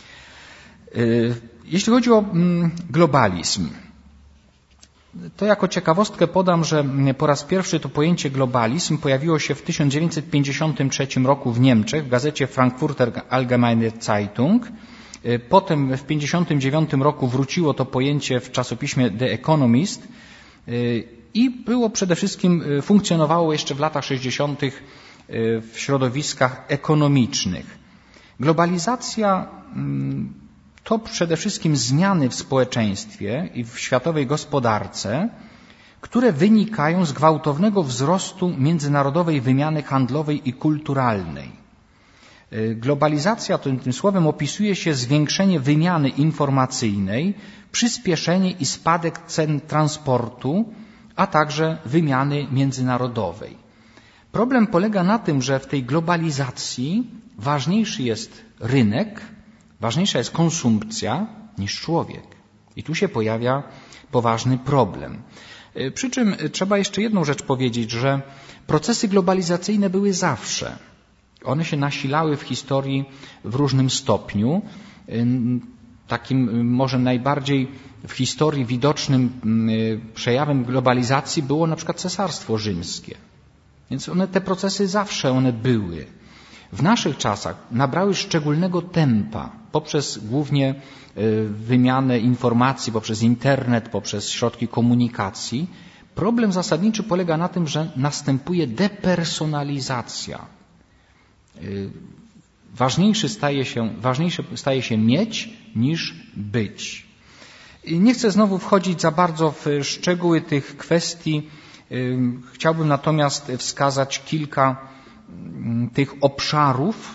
Jeśli chodzi o globalizm, to jako ciekawostkę podam, że po raz pierwszy to pojęcie globalizm pojawiło się w 1953 roku w Niemczech w gazecie Frankfurter Allgemeine Zeitung. Potem w 1959 roku wróciło to pojęcie w czasopiśmie The Economist i było przede wszystkim, funkcjonowało jeszcze w latach 60. w środowiskach ekonomicznych. Globalizacja to przede wszystkim zmiany w społeczeństwie i w światowej gospodarce, które wynikają z gwałtownego wzrostu międzynarodowej wymiany handlowej i kulturalnej. Globalizacja tym słowem opisuje się zwiększenie wymiany informacyjnej, przyspieszenie i spadek cen transportu, a także wymiany międzynarodowej. Problem polega na tym, że w tej globalizacji ważniejszy jest rynek, ważniejsza jest konsumpcja niż człowiek. I tu się pojawia poważny problem. Przy czym trzeba jeszcze jedną rzecz powiedzieć, że procesy globalizacyjne były zawsze. One się nasilały w historii w różnym stopniu. Takim może najbardziej w historii widocznym przejawem globalizacji było na przykład Cesarstwo Rzymskie. Więc te procesy zawsze były. w naszych czasach nabrały szczególnego tempa poprzez głównie wymianę informacji, poprzez internet, poprzez środki komunikacji. Problem zasadniczy polega na tym, że następuje depersonalizacja. Ważniejsze staje się mieć niż być. Nie chcę znowu wchodzić za bardzo w szczegóły tych kwestii. Chciałbym natomiast wskazać kilka tych obszarów,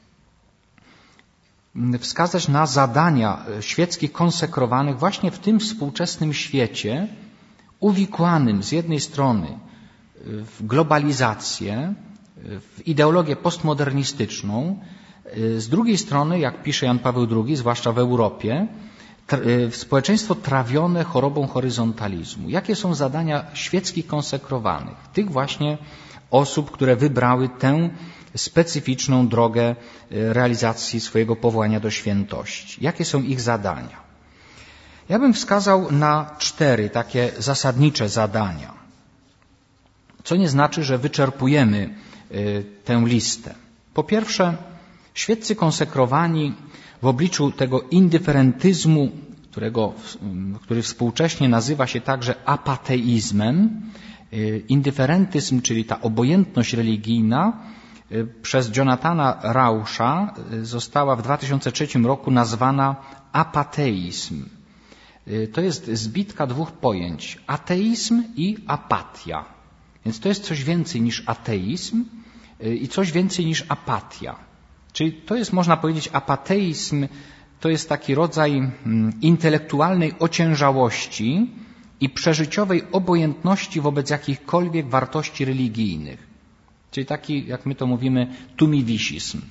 wskazać na zadania świeckich konsekrowanych właśnie w tym współczesnym świecie, uwikłanym z jednej strony w globalizację, w ideologię postmodernistyczną, z drugiej strony, jak pisze Jan Paweł II, zwłaszcza w Europie, społeczeństwo trawione chorobą horyzontalizmu. Jakie są zadania świeckich konsekrowanych? Tych właśnie osób, które wybrały tę specyficzną drogę realizacji swojego powołania do świętości. Jakie są ich zadania? Ja bym wskazał na 4 takie zasadnicze zadania, co nie znaczy, że wyczerpujemy tę listę. Po pierwsze, świeccy konsekrowani w obliczu tego indyferentyzmu, który współcześnie nazywa się także apateizmem, indyferentyzm, czyli ta obojętność religijna, przez Jonathana Rauscha została w 2003 roku nazwana apateizm. To jest zbitka 2 pojęć, ateizm i apatia. Więc to jest coś więcej niż ateizm i coś więcej niż apatia. Czyli to jest, można powiedzieć, apateizm to jest taki rodzaj intelektualnej ociężałości i przeżyciowej obojętności wobec jakichkolwiek wartości religijnych. Czyli taki, jak my to mówimy, tumiwisizm.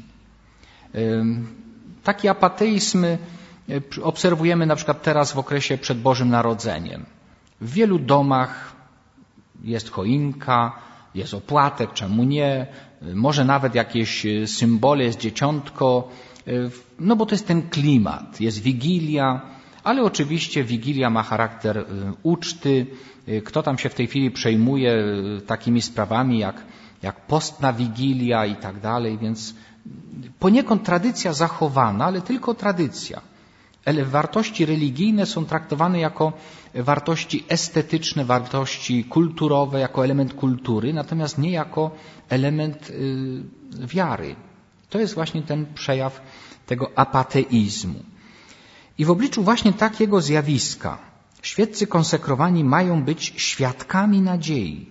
Taki apateizm obserwujemy na przykład teraz w okresie przed Bożym Narodzeniem. W wielu domach jest choinka, jest opłatek, czemu nie, może nawet jakieś symbole, jest dzieciątko, no bo to jest ten klimat, jest Wigilia, ale oczywiście Wigilia ma charakter uczty. Kto tam się w tej chwili przejmuje takimi sprawami jak postna Wigilia i tak dalej, więc poniekąd tradycja zachowana, ale tylko tradycja. Wartości religijne są traktowane jako wartości estetyczne, wartości kulturowe, jako element kultury, natomiast nie jako element wiary. To jest właśnie ten przejaw tego apateizmu. I w obliczu właśnie takiego zjawiska świeccy konsekrowani mają być świadkami nadziei.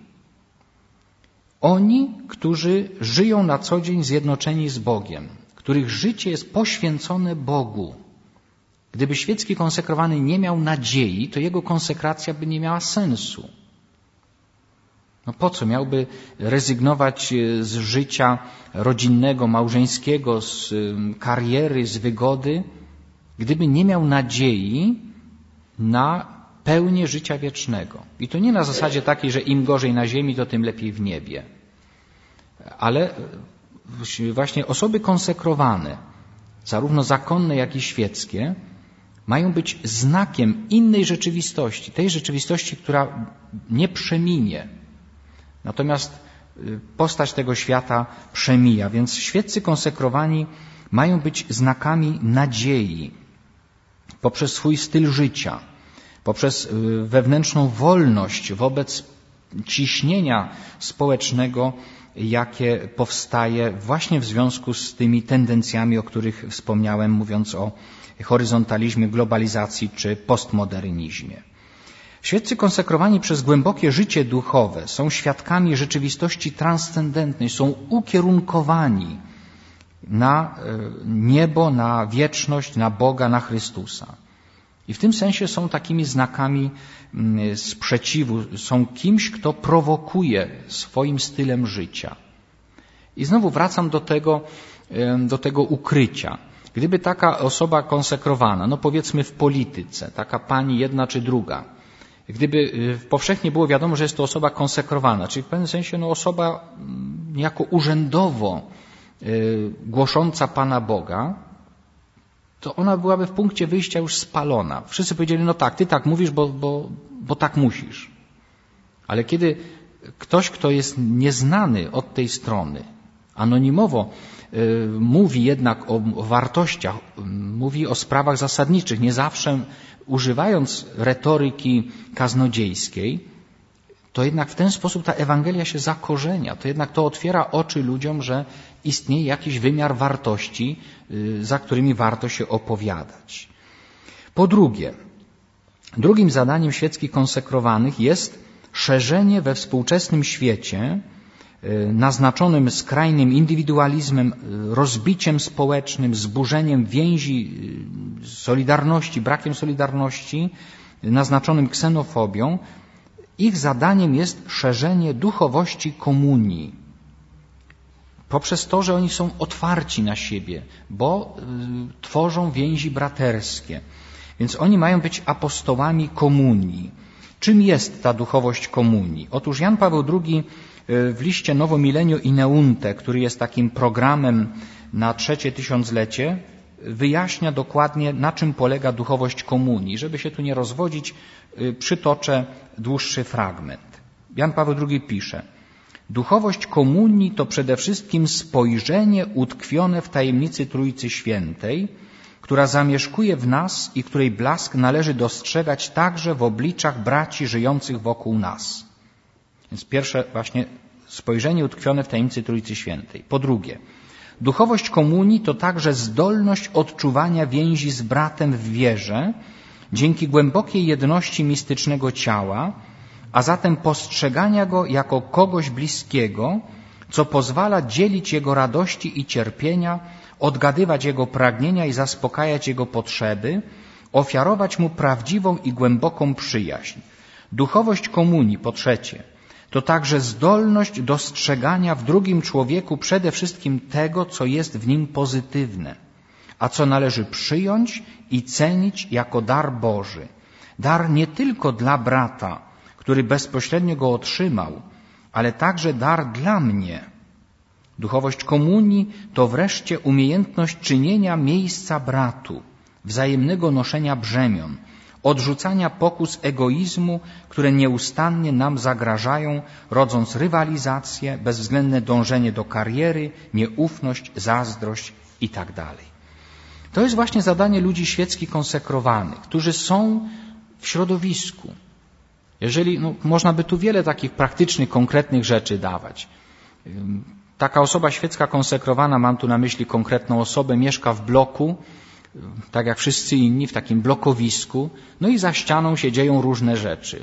Oni, którzy żyją na co dzień zjednoczeni z Bogiem, których życie jest poświęcone Bogu. Gdyby świecki konsekrowany nie miał nadziei, to jego konsekracja by nie miała sensu. No po co miałby rezygnować z życia rodzinnego, małżeńskiego, z kariery, z wygody, gdyby nie miał nadziei na pełnię życia wiecznego. I to nie na zasadzie takiej, że im gorzej na ziemi, to tym lepiej w niebie. Ale właśnie osoby konsekrowane, zarówno zakonne, jak i świeckie, mają być znakiem innej rzeczywistości, tej rzeczywistości, która nie przeminie. Natomiast postać tego świata przemija, więc świeccy konsekrowani mają być znakami nadziei poprzez swój styl życia, poprzez wewnętrzną wolność wobec ciśnienia społecznego, jakie powstaje właśnie w związku z tymi tendencjami, o których wspomniałem, mówiąc o horyzontalizmie, globalizacji czy postmodernizmie. Świeccy konsekrowani przez głębokie życie duchowe są świadkami rzeczywistości transcendentnej, są ukierunkowani na niebo, na wieczność, na Boga, na Chrystusa. I w tym sensie są takimi znakami sprzeciwu, są kimś, kto prowokuje swoim stylem życia. I znowu wracam do tego ukrycia. Gdyby taka osoba konsekrowana, no powiedzmy w polityce, taka pani jedna czy druga, gdyby powszechnie było wiadomo, że jest to osoba konsekrowana, czyli w pewnym sensie osoba niejako urzędowo głosząca Pana Boga, to ona byłaby w punkcie wyjścia już spalona. Wszyscy powiedzieli, no tak, ty tak mówisz, bo tak musisz. Ale kiedy ktoś, kto jest nieznany od tej strony, anonimowo, mówi jednak o wartościach, mówi o sprawach zasadniczych, nie zawsze używając retoryki kaznodziejskiej, to jednak w ten sposób ta Ewangelia się zakorzenia. To jednak to otwiera oczy ludziom, że istnieje jakiś wymiar wartości, za którymi warto się opowiadać. Po drugie, drugim zadaniem świeckich konsekrowanych jest szerzenie we współczesnym świecie, naznaczonym skrajnym indywidualizmem, rozbiciem społecznym, zburzeniem więzi solidarności, brakiem solidarności, naznaczonym ksenofobią, ich zadaniem jest szerzenie duchowości komunii. Poprzez to, że oni są otwarci na siebie, bo tworzą więzi braterskie. Więc oni mają być apostołami komunii. Czym jest ta duchowość komunii? Otóż Jan Paweł II w liście Novo Millennio Ineunte, który jest takim programem na 3. tysiąclecie, wyjaśnia dokładnie, na czym polega duchowość komunii. Żeby się tu nie rozwodzić, przytoczę dłuższy fragment. Jan Paweł II pisze: duchowość komunii to przede wszystkim spojrzenie utkwione w tajemnicy Trójcy Świętej, która zamieszkuje w nas i której blask należy dostrzegać także w obliczach braci żyjących wokół nas. Więc pierwsze właśnie spojrzenie utkwione w tajemnicy Trójcy Świętej. Po drugie, duchowość komunii to także zdolność odczuwania więzi z bratem w wierze dzięki głębokiej jedności mistycznego ciała, a zatem postrzegania go jako kogoś bliskiego, co pozwala dzielić jego radości i cierpienia, odgadywać jego pragnienia i zaspokajać jego potrzeby, ofiarować mu prawdziwą i głęboką przyjaźń. Duchowość komunii, po trzecie, to także zdolność dostrzegania w drugim człowieku przede wszystkim tego, co jest w nim pozytywne, a co należy przyjąć i cenić jako dar Boży. Dar nie tylko dla brata, który bezpośrednio go otrzymał, ale także dar dla mnie. Duchowość komunii to wreszcie umiejętność czynienia miejsca bratu, wzajemnego noszenia brzemion, odrzucania pokus egoizmu, które nieustannie nam zagrażają, rodząc rywalizację, bezwzględne dążenie do kariery, nieufność, zazdrość itd. To jest właśnie zadanie ludzi świeckich konsekrowanych, którzy są w środowisku. Jeżeli, można by tu wiele takich praktycznych, konkretnych rzeczy dawać. Taka osoba świecka konsekrowana, mam tu na myśli konkretną osobę, mieszka w bloku, tak jak wszyscy inni, w takim blokowisku, i za ścianą się dzieją różne rzeczy.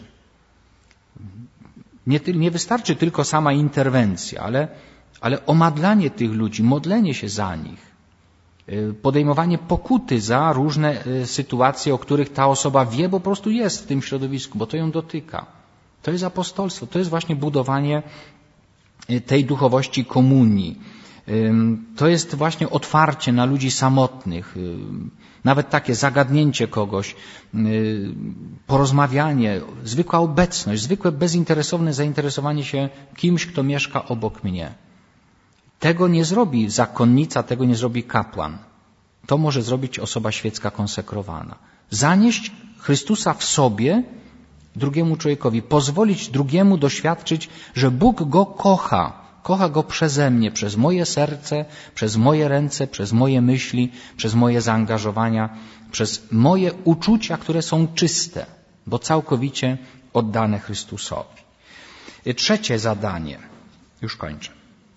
Nie wystarczy tylko sama interwencja, ale omadlanie tych ludzi, modlenie się za nich, podejmowanie pokuty za różne sytuacje, o których ta osoba wie, bo po prostu jest w tym środowisku, bo to ją dotyka. To jest apostolstwo, to jest właśnie budowanie tej duchowości komunii. To jest właśnie otwarcie na ludzi samotnych, nawet takie zagadnięcie kogoś, porozmawianie, zwykła obecność, zwykłe bezinteresowne zainteresowanie się kimś, kto mieszka obok mnie. Tego nie zrobi zakonnica, tego nie zrobi kapłan. To może zrobić osoba świecka konsekrowana. Zanieść Chrystusa w sobie drugiemu człowiekowi, pozwolić drugiemu doświadczyć, że Bóg go kocha. Kocha go przeze mnie, przez moje serce, przez moje ręce, przez moje myśli, przez moje zaangażowania, przez moje uczucia, które są czyste, bo całkowicie oddane Chrystusowi. Trzecie zadanie, już kończę,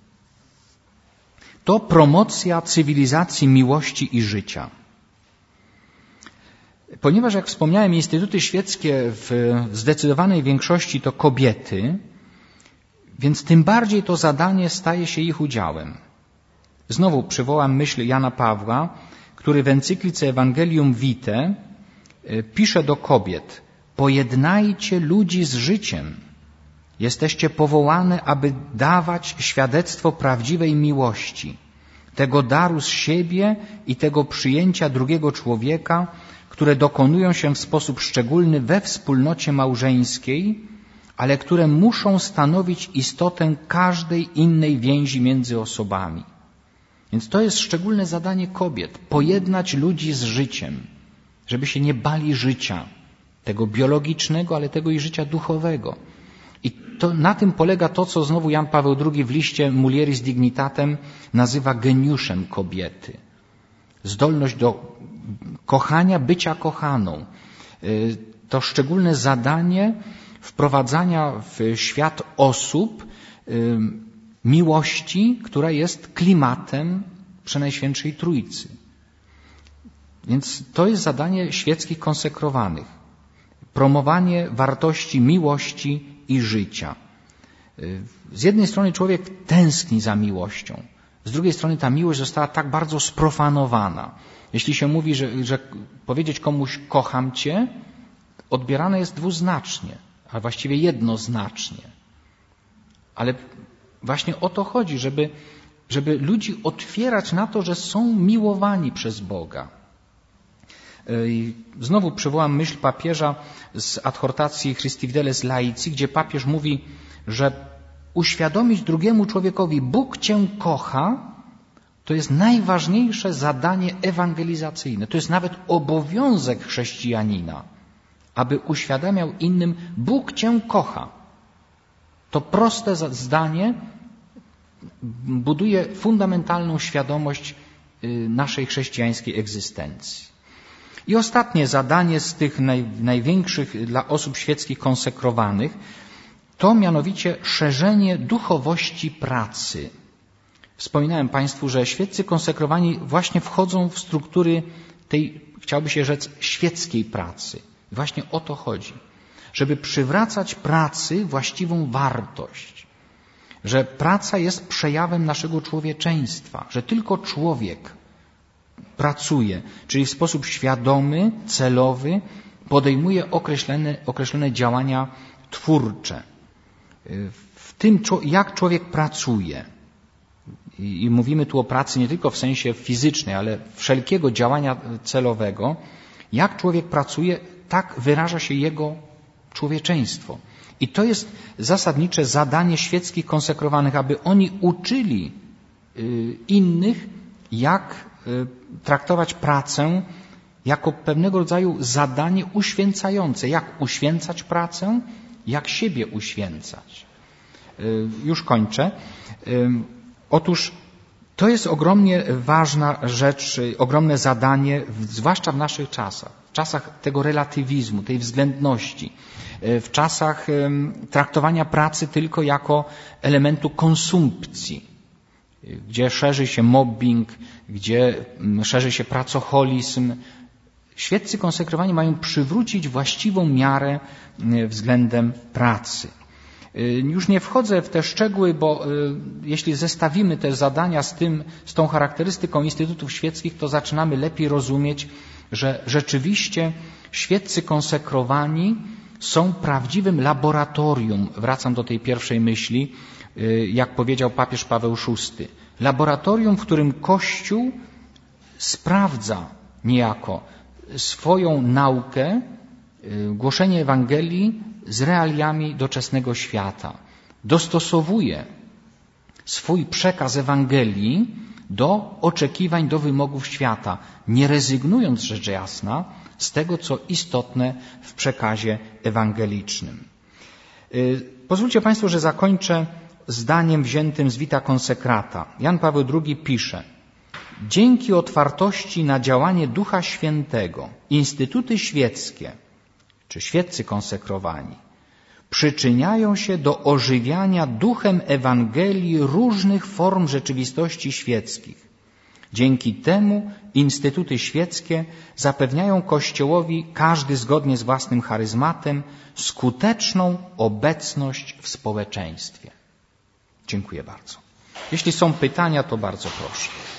to promocja cywilizacji miłości i życia. Ponieważ, jak wspomniałem, instytuty świeckie w zdecydowanej większości to kobiety, więc tym bardziej to zadanie staje się ich udziałem. Znowu przywołam myśl Jana Pawła, który w encyklice Evangelium Vitae pisze do kobiet: pojednajcie ludzi z życiem. Jesteście powołane, aby dawać świadectwo prawdziwej miłości, tego daru z siebie i tego przyjęcia drugiego człowieka, które dokonują się w sposób szczególny we wspólnocie małżeńskiej, ale które muszą stanowić istotę każdej innej więzi między osobami. Więc to jest szczególne zadanie kobiet, pojednać ludzi z życiem, żeby się nie bali życia, tego biologicznego, ale tego i życia duchowego. I na tym polega to, co znowu Jan Paweł II w liście Mulieris Dignitatem nazywa geniuszem kobiety. Zdolność do kochania, bycia kochaną. To szczególne zadanie wprowadzania w świat osób miłości, która jest klimatem Przenajświętszej Trójcy. Więc to jest zadanie świeckich konsekrowanych. Promowanie wartości miłości i życia. Z jednej strony człowiek tęskni za miłością, z drugiej strony ta miłość została tak bardzo sprofanowana. Jeśli się mówi, że powiedzieć komuś kocham cię, odbierane jest dwuznacznie, a właściwie jednoznacznie. Ale właśnie o to chodzi, żeby ludzi otwierać na to, że są miłowani przez Boga. Znowu przywołam myśl papieża z adhortacji Christi Fideles Laici, gdzie papież mówi, że uświadomić drugiemu człowiekowi Bóg cię kocha, to jest najważniejsze zadanie ewangelizacyjne. To jest nawet obowiązek chrześcijanina, aby uświadamiał innym Bóg cię kocha. To proste zdanie buduje fundamentalną świadomość naszej chrześcijańskiej egzystencji. I ostatnie zadanie z tych największych dla osób świeckich konsekrowanych to mianowicie szerzenie duchowości pracy. Wspominałem Państwu, że świeccy konsekrowani właśnie wchodzą w struktury tej, chciałoby się rzec, świeckiej pracy. Właśnie o to chodzi. Żeby przywracać pracy właściwą wartość. Że praca jest przejawem naszego człowieczeństwa. Że tylko człowiek pracuje, czyli w sposób świadomy, celowy podejmuje określone działania twórcze. W tym, jak człowiek pracuje. I mówimy tu o pracy nie tylko w sensie fizycznej, ale wszelkiego działania celowego. Jak człowiek pracuje, tak wyraża się jego człowieczeństwo. I to jest zasadnicze zadanie świeckich konsekrowanych, aby oni uczyli innych, jak traktować pracę jako pewnego rodzaju zadanie uświęcające. Jak uświęcać pracę? Jak siebie uświęcać? Już kończę. Otóż to jest ogromnie ważna rzecz, ogromne zadanie, zwłaszcza w naszych czasach. W czasach tego relatywizmu, tej względności. W czasach traktowania pracy tylko jako elementu konsumpcji. Gdzie szerzy się mobbing, gdzie szerzy się pracoholizm. Świeccy konsekrowani mają przywrócić właściwą miarę względem pracy. Już nie wchodzę w te szczegóły, bo jeśli zestawimy te zadania z tą charakterystyką instytutów świeckich, to zaczynamy lepiej rozumieć, że rzeczywiście świeccy konsekrowani są prawdziwym laboratorium. Wracam do tej pierwszej myśli, jak powiedział papież Paweł VI. Laboratorium, w którym Kościół sprawdza niejako swoją naukę, głoszenie Ewangelii z realiami doczesnego świata. Dostosowuje swój przekaz Ewangelii do oczekiwań, do wymogów świata, nie rezygnując, rzecz jasna, z tego, co istotne w przekazie ewangelicznym. Pozwólcie Państwo, że zakończę zdaniem wziętym z Vita Consecrata. Jan Paweł II pisze: dzięki otwartości na działanie Ducha Świętego instytuty świeckie, czy świeccy konsekrowani, przyczyniają się do ożywiania duchem Ewangelii różnych form rzeczywistości świeckich. Dzięki temu instytuty świeckie zapewniają Kościołowi, każdy zgodnie z własnym charyzmatem, skuteczną obecność w społeczeństwie. Dziękuję bardzo. Jeśli są pytania, to bardzo proszę.